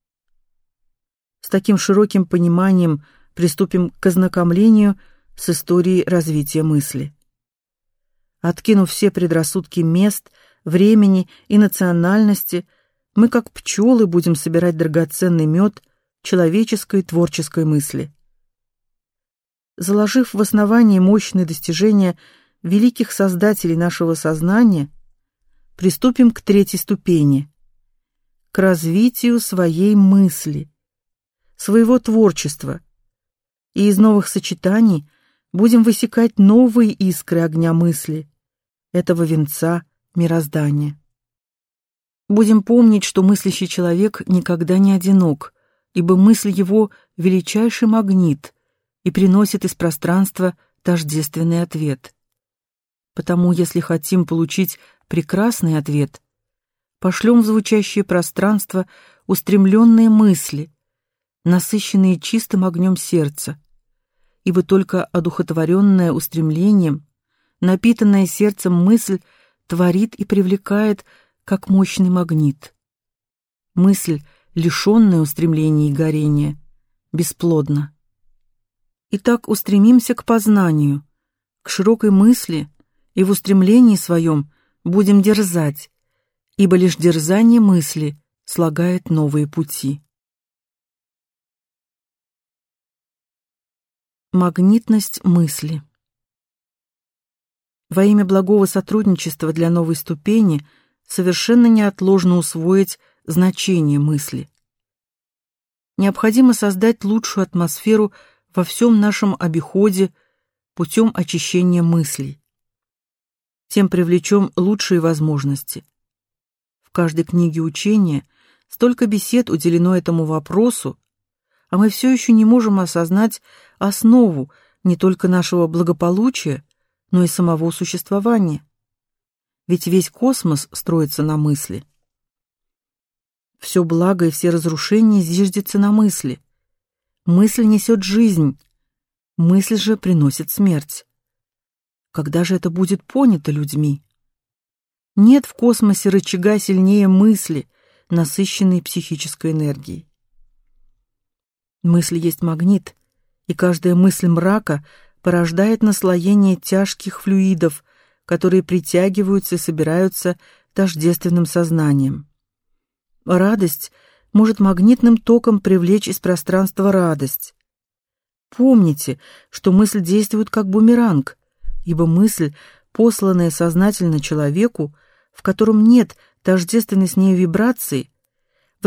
С таким широким пониманием приступим к ознакомлению с историей развития мысли. Откинув все предрассудки мест, времени и национальности, мы как пчелы будем собирать драгоценный мед человеческой творческой мысли. Заложив в основании мощные достижения великих создателей нашего сознания, приступим к третьей ступени, к развитию своей мысли, своего творчества, и из новых сочетаний будем высекать новые искры огня мысли, этого венца мироздания. Будем помнить, что мыслящий человек никогда не одинок, ибо мысль его — величайший магнит и приносит из пространства тождественный ответ. Потому, если хотим получить прекрасный ответ, пошлем в звучащее пространство устремленные мысли, насыщенные чистым огнем сердца, ибо только одухотворенное устремлением, напитанная сердцем мысль творит и привлекает, как мощный магнит. Мысль, лишенная устремлений и горения, бесплодна. Итак, устремимся к познанию, к широкой мысли, и в устремлении своем будем дерзать, ибо лишь дерзание мысли слагает новые пути. Магнитность мысли. Во имя благого сотрудничества для новой ступени совершенно неотложно усвоить значение мысли. Необходимо создать лучшую атмосферу во всем нашем обиходе путем очищения мыслей. Тем привлечем лучшие возможности. В каждой книге учения столько бесед уделено этому вопросу, а мы все еще не можем осознать основу не только нашего благополучия, но и самого существования. Ведь весь космос строится на мысли. Все благо и все разрушения зиждется на мысли. Мысль несет жизнь, мысль же приносит смерть. Когда же это будет понято людьми? Нет в космосе рычага сильнее мысли, насыщенной психической энергией. Мысль есть магнит, и каждая мысль мрака порождает наслоение тяжких флюидов, которые притягиваются и собираются тождественным сознанием. Радость может магнитным током привлечь из пространства радость. Помните, что мысль действует как бумеранг, ибо мысль, посланная сознательно человеку, в котором нет тождественной с ней вибрации,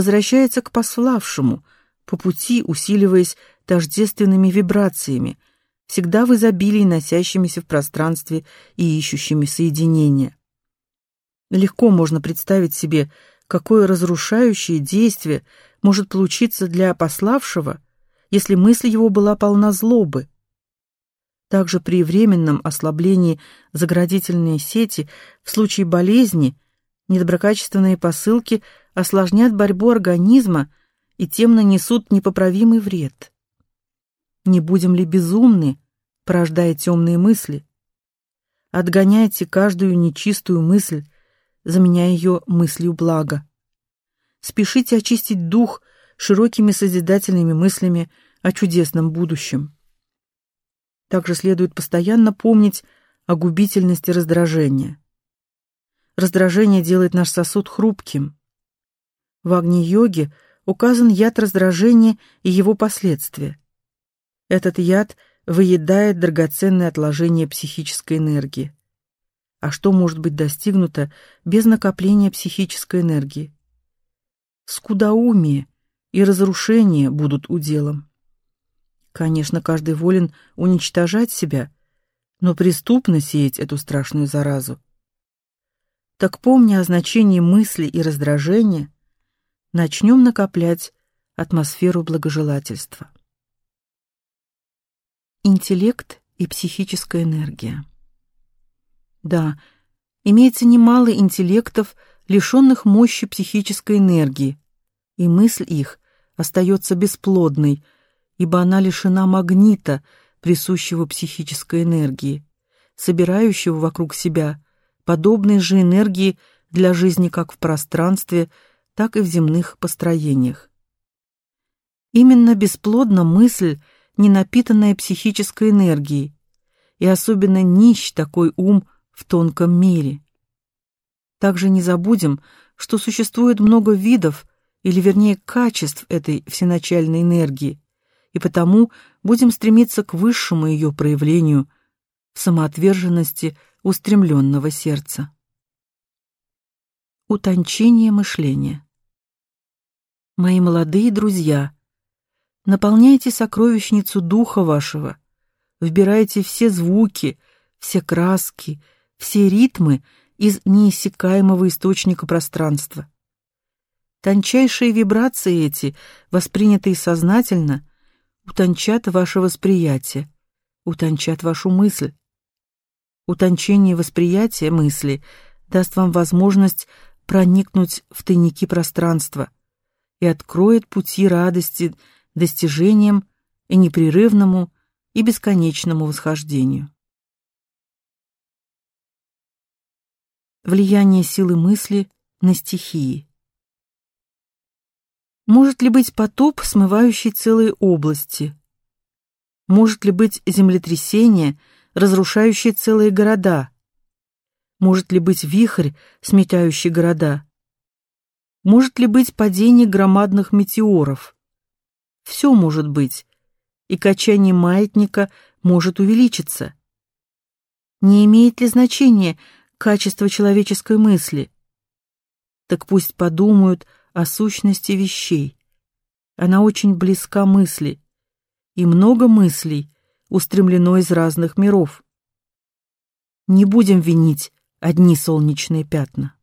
возвращается к пославшему, по пути усиливаясь тождественными вибрациями, всегда в изобилии носящимися в пространстве и ищущими соединения. Легко можно представить себе, какое разрушающее действие может получиться для пославшего, если мысль его была полна злобы. Также при временном ослаблении заградительной сети в случае болезни недоброкачественные посылки осложнят борьбу организма и тем нанесут непоправимый вред. Не будем ли безумны, порождая темные мысли? Отгоняйте каждую нечистую мысль, заменяя ее мыслью блага. Спешите очистить дух широкими созидательными мыслями о чудесном будущем. Также следует постоянно помнить о губительности раздражения. Раздражение делает наш сосуд хрупким. В Агни-йоге указан яд раздражения и его последствия. Этот яд выедает драгоценные отложения психической энергии. А что может быть достигнуто без накопления психической энергии? Скудоумие и разрушение будут уделом. Конечно, каждый волен уничтожать себя, но преступно сеять эту страшную заразу. Так, помня о значении мысли и раздражения, начнем накоплять атмосферу благожелательства. Интеллект и психическая энергия. Да, имеется немало интеллектов, лишенных мощи психической энергии, и мысль их остается бесплодной, ибо она лишена магнита, присущего психической энергии, собирающего вокруг себя подобные же энергии для жизни как в пространстве, так и в земных построениях. Именно бесплодна мысль, не напитанная психической энергией, и особенно нищ такой ум в тонком мире. Также не забудем, что существует много видов, или вернее качеств этой всеначальной энергии, и потому будем стремиться к высшему ее проявлению в самоотверженности устремленного сердца. Утончение мышления. Мои молодые друзья, наполняйте сокровищницу духа вашего, вбирайте все звуки, все краски, все ритмы из неиссякаемого источника пространства. Тончайшие вибрации эти, воспринятые сознательно, утончат ваше восприятие, утончат вашу мысль. Утончение восприятия мысли даст вам возможность проникнуть в тайники пространства и откроет пути радости достижениям и непрерывному и бесконечному восхождению. Влияние силы мысли на стихии. Может ли быть потоп, смывающий целые области? Может ли быть землетрясение, разрушающее целые города? Может ли быть вихрь, сметающий города? Может ли быть падение громадных метеоров? Все может быть, и качание маятника может увеличиться. Не имеет ли значения качество человеческой мысли? Так пусть подумают о сущности вещей. Она очень близка мысли, и много мыслей устремлено из разных миров. Не будем винить одни солнечные пятна.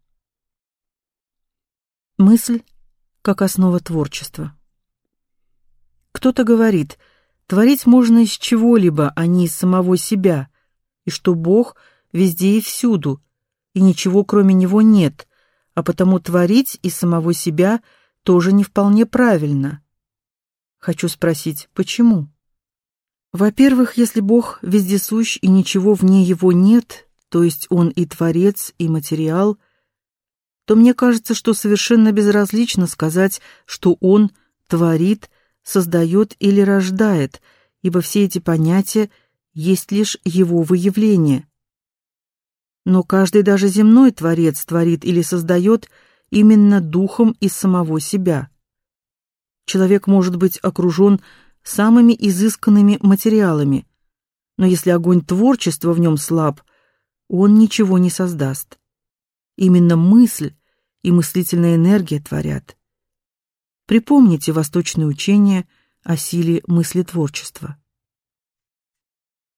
Мысль как основа творчества. Кто-то говорит, творить можно из чего-либо, а не из самого себя, и что Бог везде и всюду, и ничего кроме Него нет, а потому творить из самого себя тоже не вполне правильно. Хочу спросить, почему? Во-первых, если Бог вездесущ и ничего вне Его нет, то есть Он и Творец, и материал, то мне кажется, что совершенно безразлично сказать, что Он творит, создает или рождает, ибо все эти понятия есть лишь Его выявление. Но каждый даже земной Творец творит или создает именно духом из самого себя. Человек может быть окружен самыми изысканными материалами, но если огонь творчества в нем слаб, он ничего не создаст. Именно мысль и мыслительная энергия творят. Припомните восточные учения о силе мыслетворчества.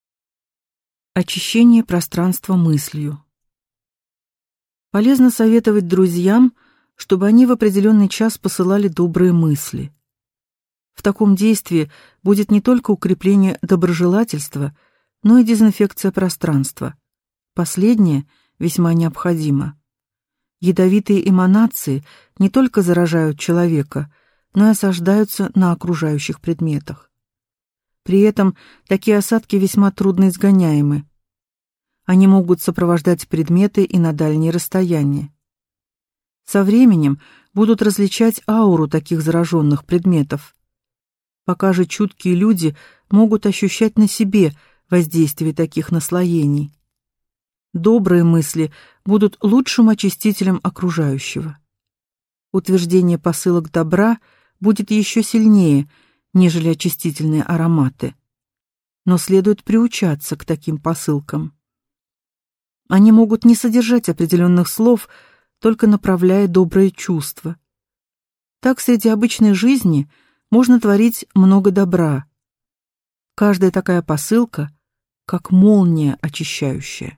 Очищение пространства мыслью. Полезно советовать друзьям, чтобы они в определенный час посылали добрые мысли. В таком действии будет не только укрепление доброжелательства, но и дезинфекция пространства. Последнее весьма необходимо. Ядовитые эманации не только заражают человека, но и осаждаются на окружающих предметах. При этом такие осадки весьма трудно изгоняемы. Они могут сопровождать предметы и на дальние расстояния. Со временем будут различать ауру таких зараженных предметов. Пока же чуткие люди могут ощущать на себе воздействие таких наслоений. Добрые мысли будут лучшим очистителем окружающего. Утверждение посылок добра будет еще сильнее, нежели очистительные ароматы. Но следует приучаться к таким посылкам. Они могут не содержать определенных слов, только направляя добрые чувства. Так среди обычной жизни можно творить много добра. Каждая такая посылка как молния очищающая.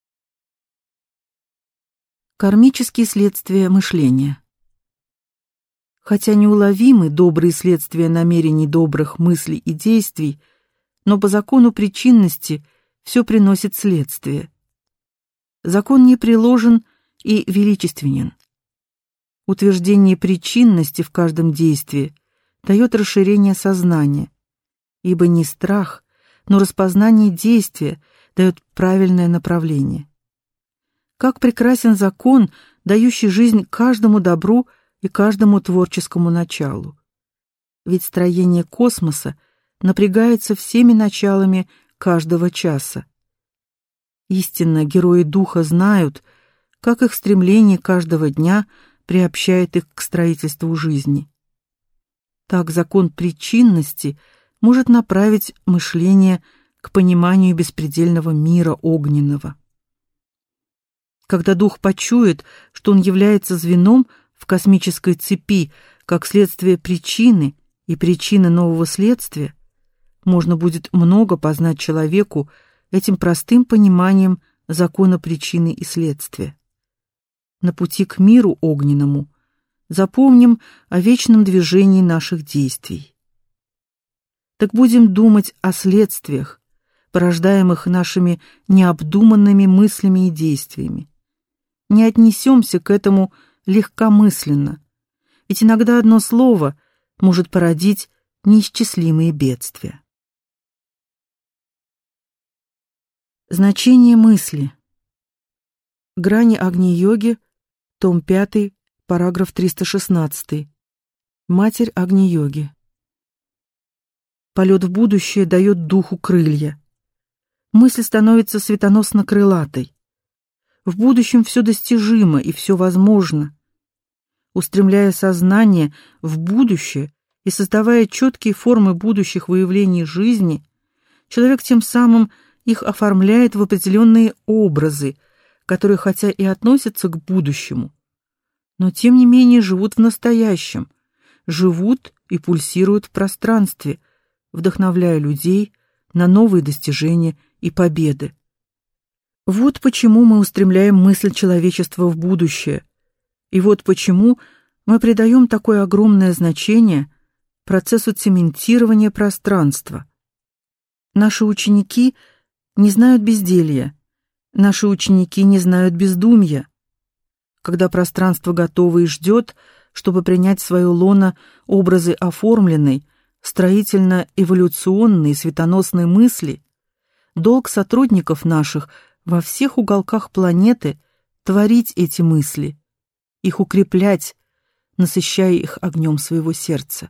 Кармические следствия мышления. Хотя неуловимы добрые следствия намерений добрых мыслей и действий, но по закону причинности все приносит следствие. Закон непреложен и величественен. Утверждение причинности в каждом действии дает расширение сознания, ибо не страх, но распознание действия дает правильное направление. Как прекрасен закон, дающий жизнь каждому добру и каждому творческому началу. Ведь строение космоса напрягается всеми началами каждого часа. Истинно герои духа знают, как их стремление каждого дня приобщает их к строительству жизни. Так закон причинности может направить мышление к пониманию беспредельного мира огненного. Когда дух почует, что он является звеном в космической цепи, как следствие причины и причины нового следствия, можно будет много познать человеку этим простым пониманием закона причины и следствия. На пути к миру огненному запомним о вечном движении наших действий. Так будем думать о следствиях, порождаемых нашими необдуманными мыслями и действиями. Не отнесемся к этому легкомысленно, ведь иногда одно слово может породить неисчислимые бедствия. Значение мысли. Грани Агни-йоги, том пятый, параграф триста шестнадцатый. Матерь Агни-йоги. Полет в будущее дает духу крылья. Мысль становится светоносно-крылатой. В будущем все достижимо и все возможно. Устремляя сознание в будущее и создавая четкие формы будущих выявлений жизни, человек тем самым их оформляет в определенные образы, которые хотя и относятся к будущему, но тем не менее живут в настоящем, живут и пульсируют в пространстве, вдохновляя людей на новые достижения и победы. Вот почему мы устремляем мысль человечества в будущее, и вот почему мы придаем такое огромное значение процессу цементирования пространства. Наши ученики не знают безделья, наши ученики не знают бездумья. Когда пространство готово и ждет, чтобы принять в свое лоно образы оформленной, строительно-эволюционной светоносной мысли, долг сотрудников наших во всех уголках планеты творить эти мысли, их укреплять, насыщая их огнем своего сердца.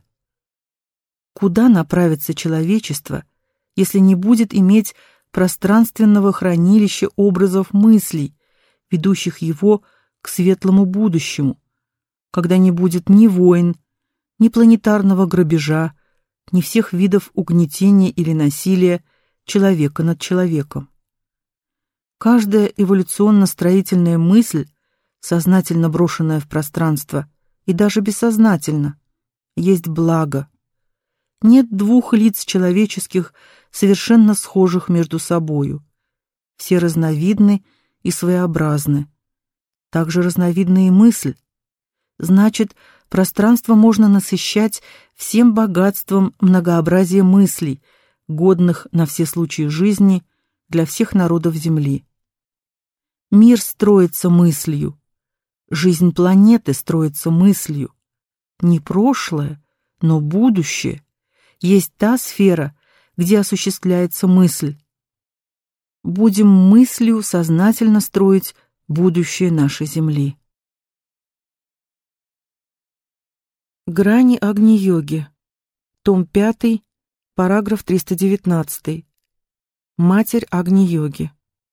Куда направится человечество, если не будет иметь пространственного хранилища образов мыслей, ведущих его к светлому будущему, когда не будет ни войн, ни планетарного грабежа, ни всех видов угнетения или насилия человека над человеком? Каждая эволюционно-строительная мысль, сознательно брошенная в пространство, и даже бессознательно, есть благо. Нет двух лиц человеческих, совершенно схожих между собою. все разновидны и своеобразны. Также разновидна и мысль. Значит, пространство можно насыщать всем богатством многообразия мыслей, годных на все случаи жизни для всех народов Земли. Мир строится мыслью, жизнь планеты строится мыслью. Не прошлое, но будущее есть та сфера, где осуществляется мысль. Будем мыслью сознательно строить будущее нашей Земли. Грани Агни-йоги. Том пятый, параграф триста девятнадцатый. Матерь Агни-йоги.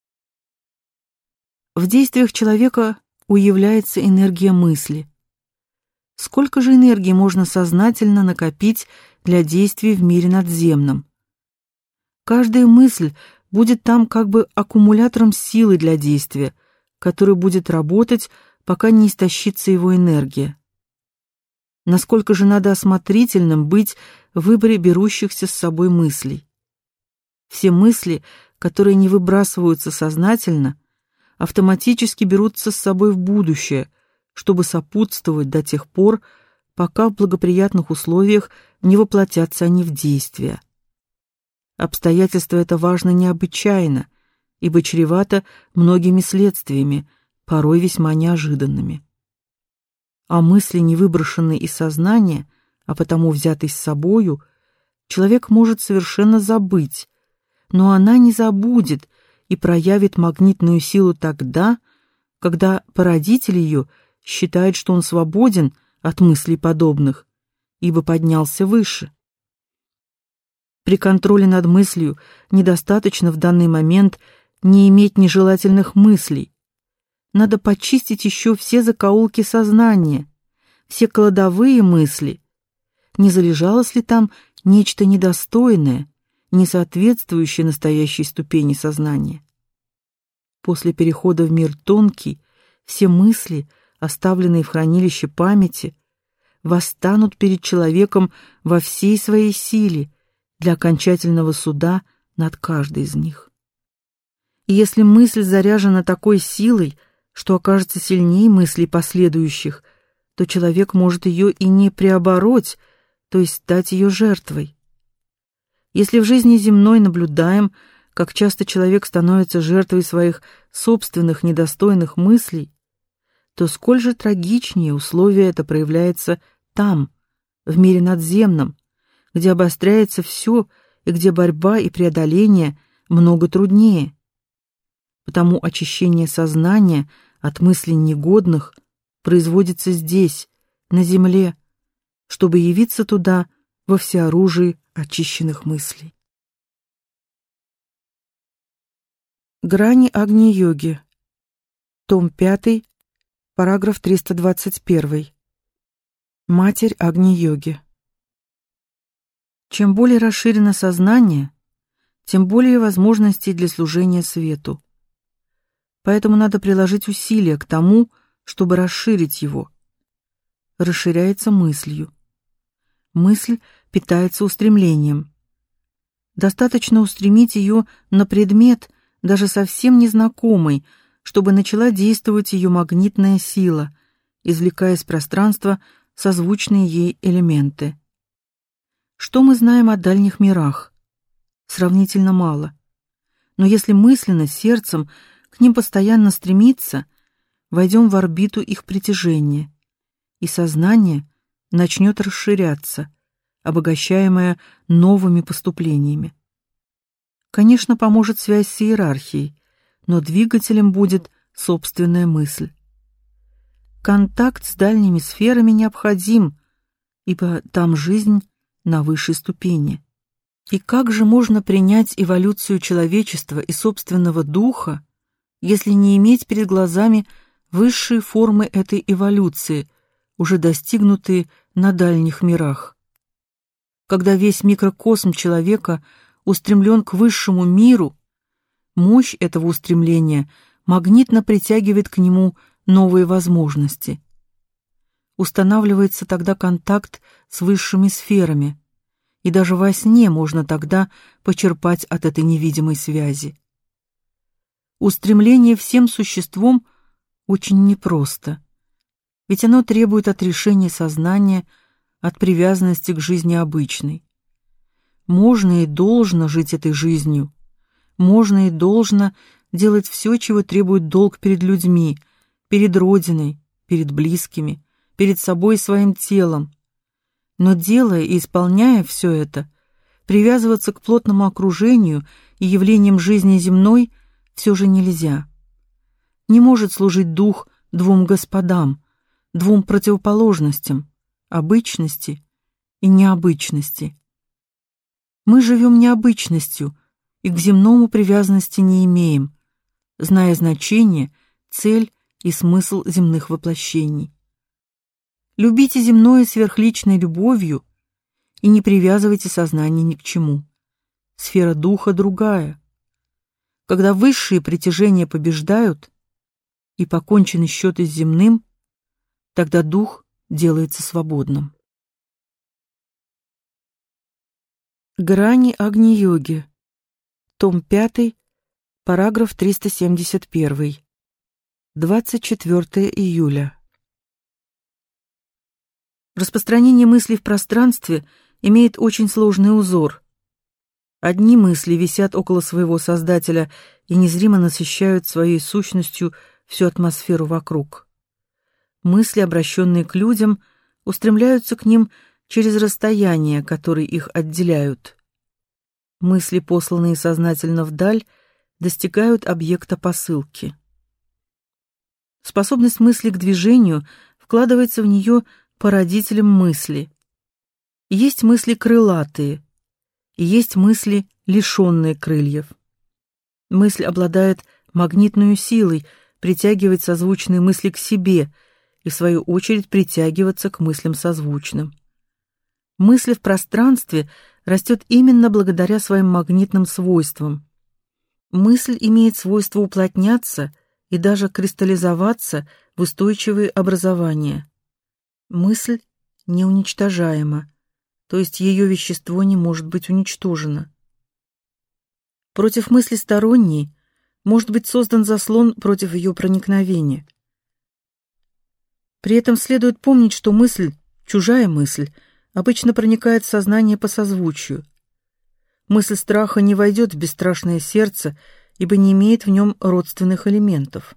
В действиях человека уявляется энергия мысли. Сколько же энергии можно сознательно накопить для действий в мире надземном? Каждая мысль будет там как бы аккумулятором силы для действия, который будет работать, пока не истощится его энергия. Насколько же надо осмотрительным быть в выборе берущихся с собой мыслей. Все мысли, которые не выбрасываются сознательно, автоматически берутся с собой в будущее, чтобы сопутствовать до тех пор, пока в благоприятных условиях не воплотятся они в действие. Обстоятельство это важно необычайно, ибо чревато многими следствиями, порой весьма неожиданными. А мысли, не выброшенные из сознания, а потому взятые с собою, человек может совершенно забыть, но она не забудет и проявит магнитную силу тогда, когда породитель ее считает, что он свободен от мыслей подобных, ибо поднялся выше. При контроле над мыслью недостаточно в данный момент не иметь нежелательных мыслей. Надо почистить еще все закоулки сознания, все кладовые мысли. Не залежалось ли там нечто недостойное, не соответствующее настоящей ступени сознания? После перехода в мир тонкий, все мысли, оставленные в хранилище памяти, восстанут перед человеком во всей своей силе для окончательного суда над каждой из них. И если мысль заряжена такой силой, что окажется сильнее мыслей последующих, то человек может ее и не преобороть, то есть стать ее жертвой. Если в жизни земной наблюдаем, как часто человек становится жертвой своих собственных недостойных мыслей, то сколь же трагичнее условие это проявляется там, в мире надземном, где обостряется все и где борьба и преодоление много труднее. Потому очищение сознания от мыслей негодных производится здесь, на земле, чтобы явиться туда во всеоружии очищенных мыслей. Грани Агни-йоги. Том пятый, параграф триста двадцать первый. Матерь Агни-йоги. Чем более расширено сознание, тем более возможностей для служения свету. Поэтому надо приложить усилия к тому, чтобы расширить его. Расширяется мыслью. Мысль питается устремлением. Достаточно устремить ее на предмет, даже совсем незнакомый, чтобы начала действовать ее магнитная сила, извлекая из пространства созвучные ей элементы. Что мы знаем о дальних мирах? Сравнительно мало. Но если мысленно, сердцем к ним постоянно стремиться, войдем в орбиту их притяжения, и сознание начнет расширяться, обогащаемое новыми поступлениями. Конечно, поможет связь с иерархией, но двигателем будет собственная мысль. Контакт с дальними сферами необходим, ибо там жизнь на высшей ступени. И как же можно принять эволюцию человечества и собственного духа, если не иметь перед глазами высшие формы этой эволюции, уже достигнутые на дальних мирах? Когда весь микрокосм человека устремлен к высшему миру, мощь этого устремления магнитно притягивает к нему новые возможности. Устанавливается тогда контакт с высшими сферами, и даже во сне можно тогда почерпать от этой невидимой связи. устремление всем существом очень непросто, ведь оно требует отрешения сознания от привязанности к жизни обычной. Можно и должно жить этой жизнью, можно и должно делать все, чего требует долг перед людьми, перед Родиной, перед близкими, перед собой и своим телом. Но делая и исполняя все это, привязываться к плотному окружению и явлениям жизни земной все же нельзя. Не может служить дух двум господам, двум противоположностям, обычности и необычности. Мы живем необычностью и к земному привязанности не имеем, зная значение, цель и смысл земных воплощений. Любите земное сверхличной любовью и не привязывайте сознание ни к чему. Сфера духа другая. Когда высшие притяжения побеждают и покончены счеты с земным, тогда дух делается свободным. Грани Агни-йоги. Том пятый, параграф триста семьдесят один. двадцать четвёртое июля. Распространение мыслей в пространстве имеет очень сложный узор. Одни мысли висят около своего создателя и незримо насыщают своей сущностью всю атмосферу вокруг. Мысли, обращенные к людям, устремляются к ним через расстояния, которые их отделяют. Мысли, посланные сознательно вдаль, достигают объекта посылки. Способность мысли к движению вкладывается в нее породителем мысли. Есть мысли крылатые, и есть мысли, лишенные крыльев. Мысль обладает магнитной силой притягивать созвучные мысли к себе и, в свою очередь, притягиваться к мыслям созвучным. Мысль в пространстве растет именно благодаря своим магнитным свойствам. Мысль имеет свойство уплотняться и даже кристаллизоваться в устойчивые образования. Мысль неуничтожаема, то есть ее вещество не может быть уничтожено. Против мысли сторонней может быть создан заслон против ее проникновения. При этом следует помнить, что мысль, чужая мысль, обычно проникает в сознание по созвучию. Мысль страха не войдет в бесстрашное сердце, ибо не имеет в нем родственных элементов.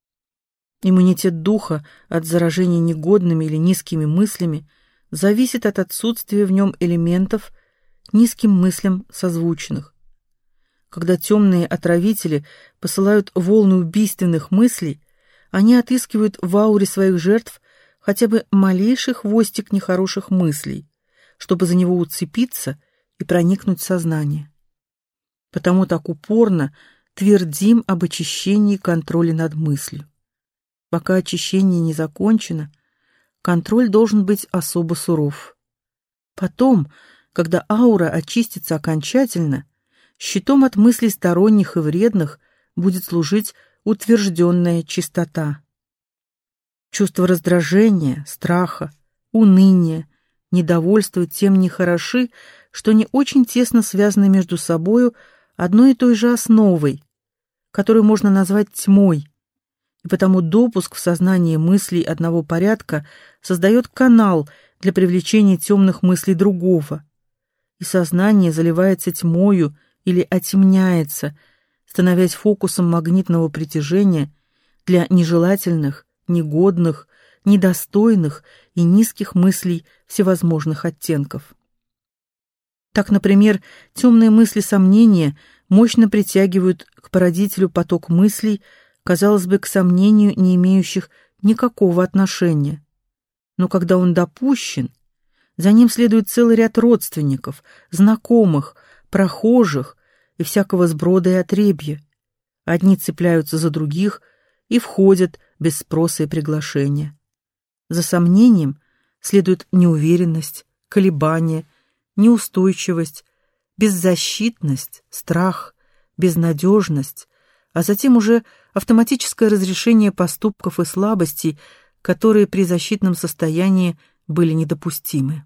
Иммунитет духа от заражения негодными или низкими мыслями зависит от отсутствия в нем элементов, низким мыслям созвучных. Когда темные отравители посылают волны убийственных мыслей, они отыскивают в ауре своих жертв хотя бы малейший хвостик нехороших мыслей, чтобы за него уцепиться и проникнуть в сознание. Потому так упорно твердим об очищении и контроле над мыслью. Пока очищение не закончено, контроль должен быть особо суров. Потом, когда аура очистится окончательно, щитом от мыслей сторонних и вредных будет служить утвержденная чистота. Чувства раздражения, страха, уныния, недовольства тем нехороши, что они очень тесно связаны между собою одной и той же основой, которую можно назвать тьмой, и потому допуск в сознание мыслей одного порядка создает канал для привлечения темных мыслей другого, и сознание заливается тьмою или отемняется, становясь фокусом магнитного притяжения для нежелательных, негодных, недостойных и низких мыслей всевозможных оттенков. Так, например, темные мысли сомнения мощно притягивают к породителю поток мыслей, казалось бы, к сомнению не имеющих никакого отношения. Но когда он допущен, за ним следует целый ряд родственников, знакомых, прохожих и всякого сброда и отребья. Одни цепляются за других и входят без спроса и приглашения. За сомнением следует неуверенность, колебание, неустойчивость, беззащитность, страх, безнадежность, а затем уже автоматическое разрешение поступков и слабостей, которые при защитном состоянии были недопустимы.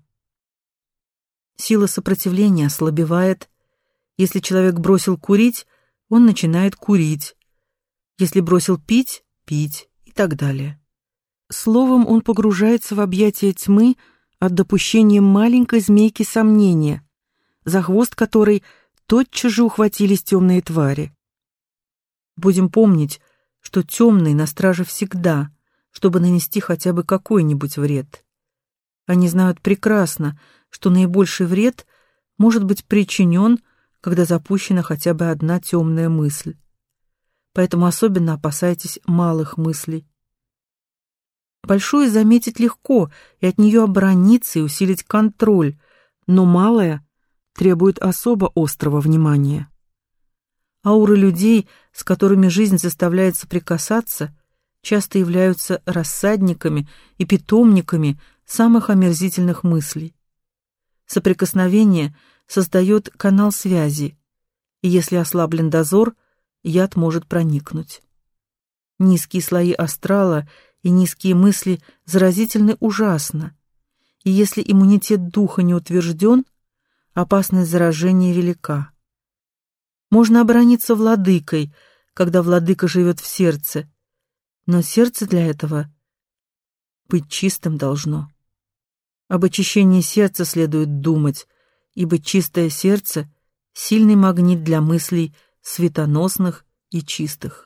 Сила сопротивления ослабевает. Если человек бросил курить, он начинает курить. Если бросил пить — пить и так далее. Словом, он погружается в объятия тьмы от допущения маленькой змейки сомнения, за хвост которой тотчас же ухватились темные твари. Будем помнить, что темные на страже всегда, чтобы нанести хотя бы какой-нибудь вред. Они знают прекрасно, что наибольший вред может быть причинен, когда запущена хотя бы одна темная мысль. Поэтому особенно опасайтесь малых мыслей. Большую заметить легко, и от нее оборониться и усилить контроль, но малое требует особо острого внимания. Ауры людей, с которыми жизнь заставляет соприкасаться, часто являются рассадниками и питомниками самых омерзительных мыслей. Соприкосновение создает канал связи, и если ослаблен дозор, яд может проникнуть. Низкие слои астрала и низкие мысли заразительны ужасно, и если иммунитет духа не утвержден, опасность заражения велика. Можно оборониться владыкой, когда владыка живет в сердце, но сердце для этого быть чистым должно. Об очищении сердца следует думать, ибо чистое сердце — сильный магнит для мыслей светоносных и чистых.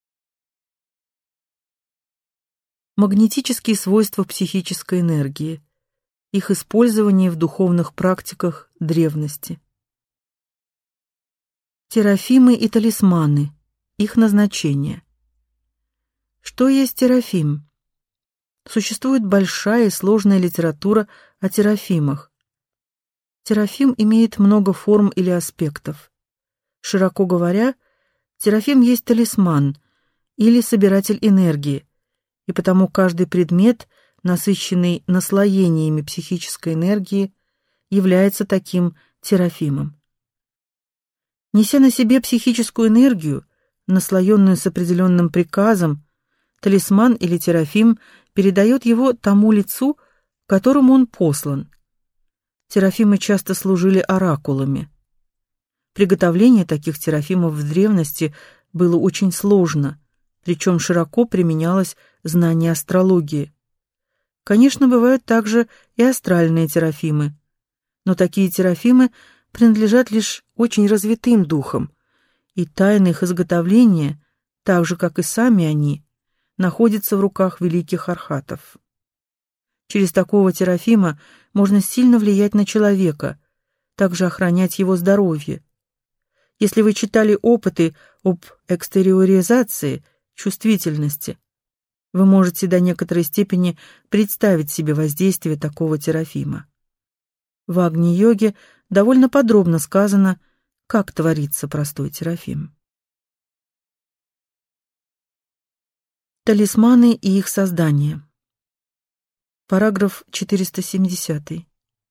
Магнетические свойства психической энергии, их использование в духовных практиках древности. Терафимы и талисманы, их назначение. Что есть терафим? Существует большая и сложная литература о терафимах. Терафим имеет много форм или аспектов. Широко говоря, терафим есть талисман или собиратель энергии, и потому каждый предмет, насыщенный наслоениями психической энергии, является таким терафимом. Неся на себе психическую энергию, наслоенную с определенным приказом, талисман или терафим передает его тому лицу, которому он послан. Терафимы часто служили оракулами. Приготовление таких терафимов в древности было очень сложно, причем широко применялось знание астрологии. Конечно, бывают также и астральные терафимы, но такие терафимы принадлежат лишь очень развитым духам, и тайна их изготовления, так же, как и сами они, находится в руках великих архатов. Через такого терафима можно сильно влиять на человека, также охранять его здоровье. Если вы читали опыты об экстериоризации, чувствительности, вы можете до некоторой степени представить себе воздействие такого терафима. В Агни-йоге довольно подробно сказано, как творится простой терафим. Талисманы и их создание. Параграф четыреста семидесятый.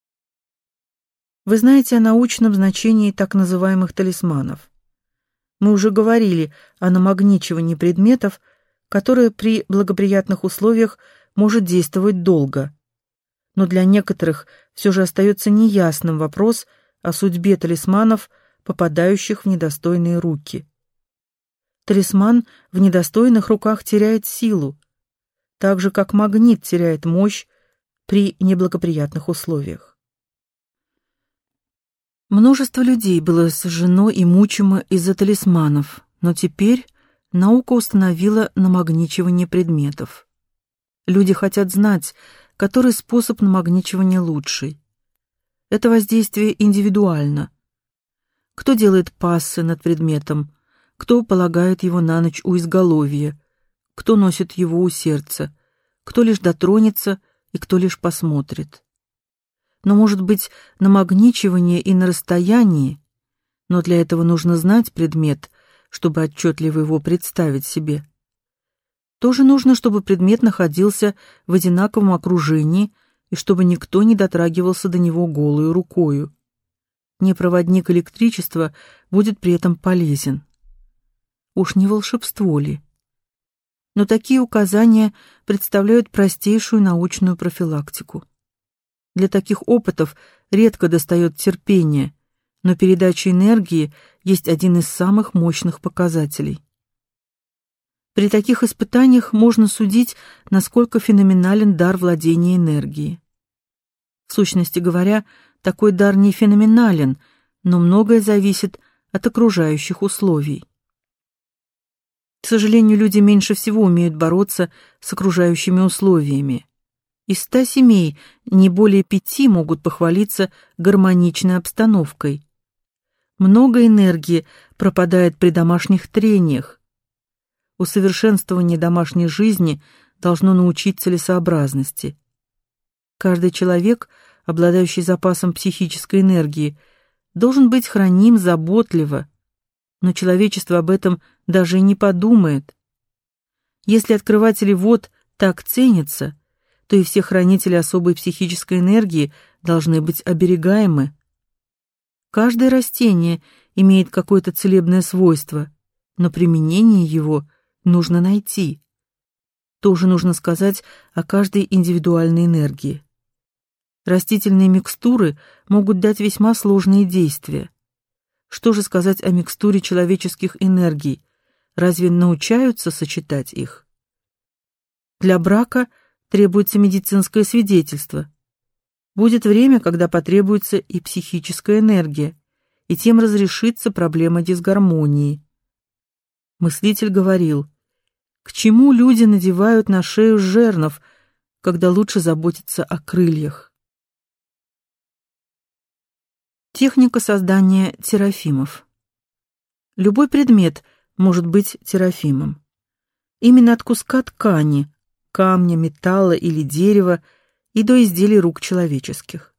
Вы знаете о научном значении так называемых талисманов. Мы уже говорили о намагничивании предметов, которое при благоприятных условиях может действовать долго. Но для некоторых все же остается неясным вопрос о судьбе талисманов, попадающих в недостойные руки. Талисман в недостойных руках теряет силу, так же как магнит теряет мощь при неблагоприятных условиях. Множество людей было сожжено и мучимо из-за талисманов, но теперь наука установила намагничивание предметов. Люди хотят знать, который способ намагничивания лучший. Это воздействие индивидуально. Кто делает пассы над предметом, кто полагает его на ночь у изголовья, кто носит его у сердца, кто лишь дотронется и кто лишь посмотрит. Но, может быть, намагничивание и на расстоянии, но для этого нужно знать предмет, чтобы отчетливо его представить себе. Тоже нужно, чтобы предмет находился в одинаковом окружении и чтобы никто не дотрагивался до него голою рукою. Непроводник электричества будет при этом полезен. Уж не волшебство ли? Но такие указания представляют простейшую научную профилактику. Для таких опытов редко достает терпения, но передача энергии есть один из самых мощных показателей. При таких испытаниях можно судить, насколько феноменален дар владения энергией. В сущности говоря, такой дар не феноменален, но многое зависит от окружающих условий. К сожалению, люди меньше всего умеют бороться с окружающими условиями. Из ста семей не более пяти могут похвалиться гармоничной обстановкой. Много энергии пропадает при домашних трениях. Усовершенствование домашней жизни должно научить целесообразности. Каждый человек, обладающий запасом психической энергии, должен быть храним заботливо, но человечество об этом даже и не подумает. Если открыватели вод так ценятся, то и все хранители особой психической энергии должны быть оберегаемы. Каждое растение имеет какое-то целебное свойство, но применение его нужно найти. Тоже нужно сказать о каждой индивидуальной энергии. Растительные микстуры могут дать весьма сложные действия. Что же сказать о микстуре человеческих энергий? Разве научаются сочетать их? Для брака требуется медицинское свидетельство. Будет время, когда потребуется и психическая энергия, и тем разрешится проблема дисгармонии. Мыслитель говорил: к чему люди надевают на шею жернов, когда лучше заботиться о крыльях? Техника создания терафимов. Любой предмет может быть терафимом. Именно от куска ткани, камня, металла или дерева и до изделий рук человеческих.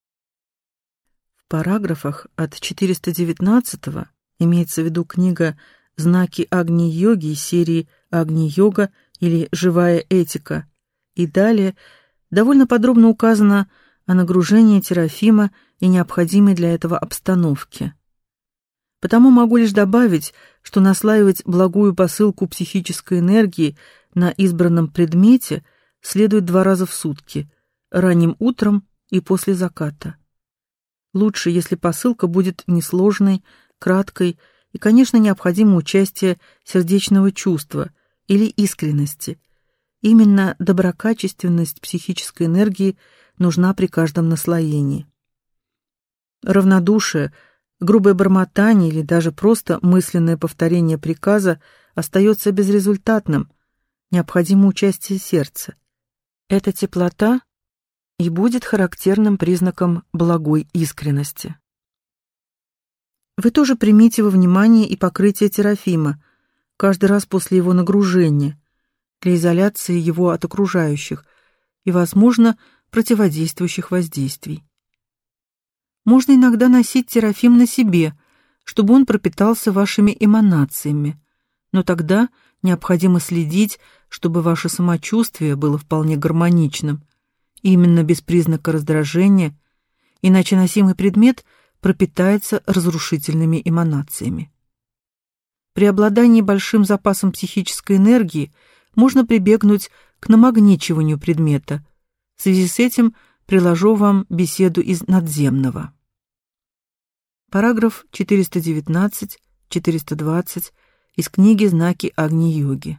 В параграфах от четыреста девятнадцатого имеется в виду книга «Знаки Агни-йоги» из серии «Агни-йога» или «Живая этика», и далее довольно подробно указано о нагружении терафима и необходимой для этого обстановке. Потому могу лишь добавить, что наслаивать благую посылку психической энергии на избранном предмете следует два раза в сутки, ранним утром и после заката. Лучше, если посылка будет несложной, краткой и, конечно, необходимо участие сердечного чувства или искренности. Именно доброкачественность психической энергии нужна при каждом наслоении. Равнодушие, грубое бормотание или даже просто мысленное повторение приказа остается безрезультатным, необходимо участие сердца. Эта теплота и будет характерным признаком благой искренности. Вы тоже примите во внимание и покрытие терафима каждый раз после его нагружения, для изоляции его от окружающих и, возможно, противодействующих воздействий. Можно иногда носить терафим на себе, чтобы он пропитался вашими эманациями, но тогда необходимо следить, чтобы ваше самочувствие было вполне гармоничным, именно без признака раздражения, иначе носимый предмет пропитается разрушительными эманациями. При обладании большим запасом психической энергии можно прибегнуть к намагничиванию предмета. В связи с этим приложу вам беседу из надземного. Параграф четыреста девятнадцать — четыреста двадцать из книги «Знаки Агни-йоги».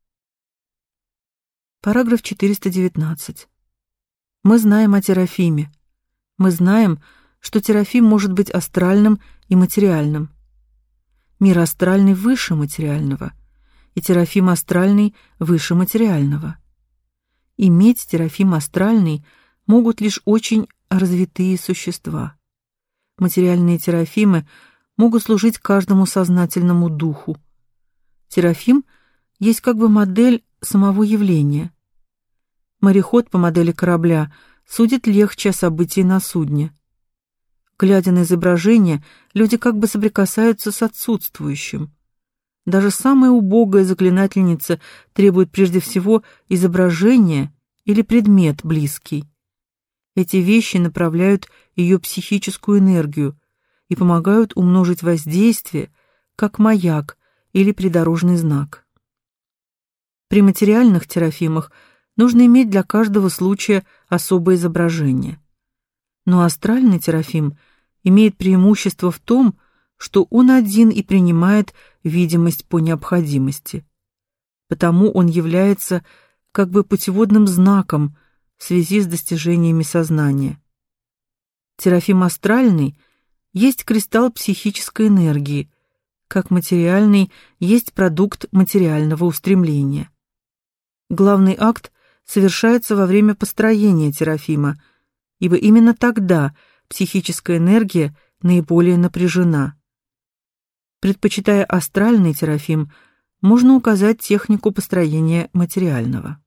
Параграф четыреста девятнадцать. Мы знаем о терафиме. Мы знаем, что терафим может быть астральным и материальным. Мир астральный выше материального, и терафим астральный выше материального. Иметь терафим астральный могут лишь очень развитые существа. Материальные терафимы могут служить каждому сознательному духу. Терафим есть как бы модель самого явления. Мореход по модели корабля судит легче о событии на судне. Глядя на изображение, люди как бы соприкасаются с отсутствующим. Даже самая убогая заклинательница требует прежде всего изображения или предмет близкий. Эти вещи направляют ее психическую энергию и помогают умножить воздействие, как маяк или придорожный знак. При материальных терафимах нужно иметь для каждого случая особое изображение. Но астральный терафим имеет преимущество в том, что он один и принимает видимость по необходимости. потому он является как бы путеводным знаком в связи с достижениями сознания. Терафим астральный есть кристалл психической энергии, как материальный есть продукт материального устремления. Главный акт совершается во время построения терафима, ибо именно тогда психическая энергия наиболее напряжена. Предпочитая астральный терафим, можно указать технику построения материального.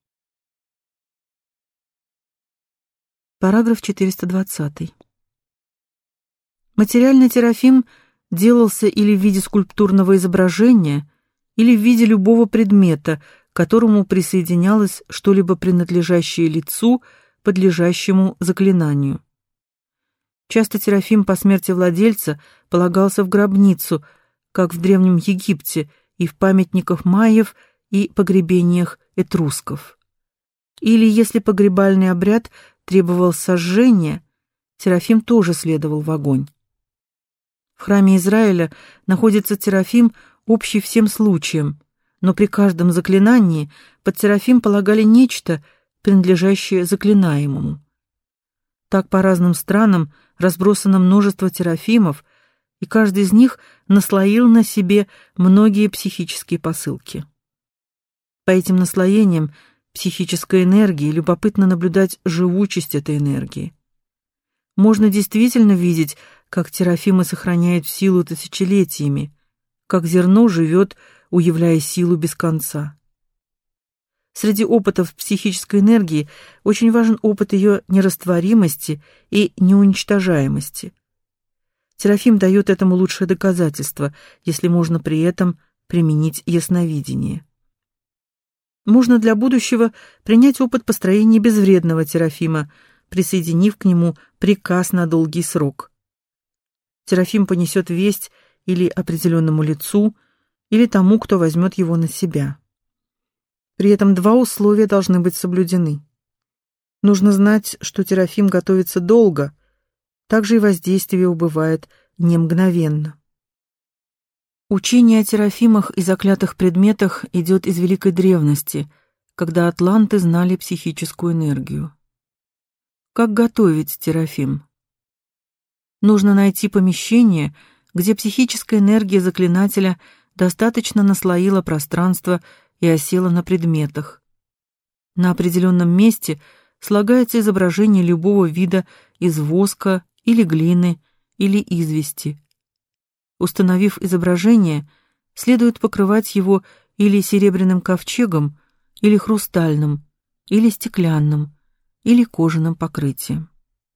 Параграф четыреста двадцатый. Материальный терафим делался или в виде скульптурного изображения, или в виде любого предмета, к которому присоединялось что-либо принадлежащее лицу, подлежащему заклинанию. Часто терафим по смерти владельца полагался в гробницу, как в Древнем Египте и в памятниках майев и погребениях этрусков. Или, если погребальный обряд требовал сожжения, терафим тоже следовал в огонь. В храме Израиля находится терафим, общий всем случаям, но при каждом заклинании под терафим полагали нечто, принадлежащее заклинаемому. Так по разным странам разбросано множество терафимов, и каждый из них наслоил на себе многие психические посылки. По этим наслоениям психической энергии любопытно наблюдать живучесть этой энергии. Можно действительно видеть, как терафимы сохраняют силу тысячелетиями, как зерно живет, уявляя силу без конца. Среди опытов психической энергии очень важен опыт ее нерастворимости и неуничтожаемости. Терафим дает этому лучшее доказательство, если можно при этом применить ясновидение. Можно для будущего принять опыт построения безвредного терафима, присоединив к нему приказ на долгий срок. Терафим понесет весть или определенному лицу, или тому, кто возьмет его на себя. При этом два условия должны быть соблюдены. Нужно знать, что терафим готовится долго, также и воздействие его бывает не мгновенно. Учение о терафимах и заклятых предметах идет из великой древности, когда атланты знали психическую энергию. Как готовить терафим? Нужно найти помещение, где психическая энергия заклинателя достаточно наслоила пространство и осела на предметах. На определенном месте слагается изображение любого вида из воска или глины или извести. Установив изображение, следует покрывать его или серебряным ковчегом, или хрустальным, или стеклянным, или кожаным покрытием.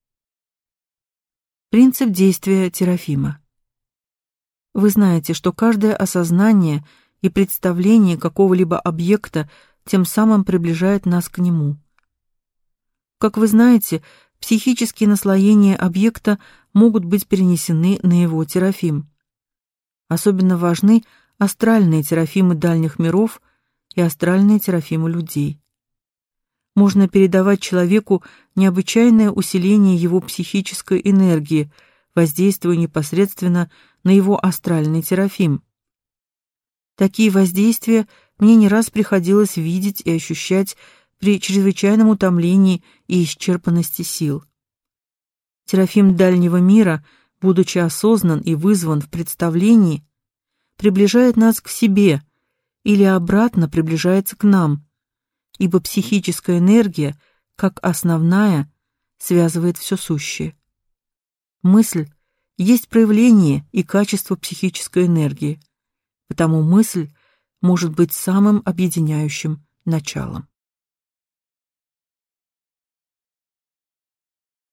Принцип действия терафима. Вы знаете, что каждое осознание и представление какого-либо объекта тем самым приближает нас к нему. Как вы знаете, психические наслоения объекта могут быть перенесены на его терафим. Особенно важны астральные терафимы дальних миров и астральные терафимы людей. Можно передавать человеку необычайное усиление его психической энергии, воздействуя непосредственно на его астральный терафим. Такие воздействия мне не раз приходилось видеть и ощущать при чрезвычайном утомлении и исчерпанности сил. Терафим дальнего мира, будучи осознан и вызван в представлении, приближает нас к себе или обратно приближается к нам, ибо психическая энергия, как основная, связывает все сущее. Мысль есть проявление и качество психической энергии, потому мысль может быть самым объединяющим началом.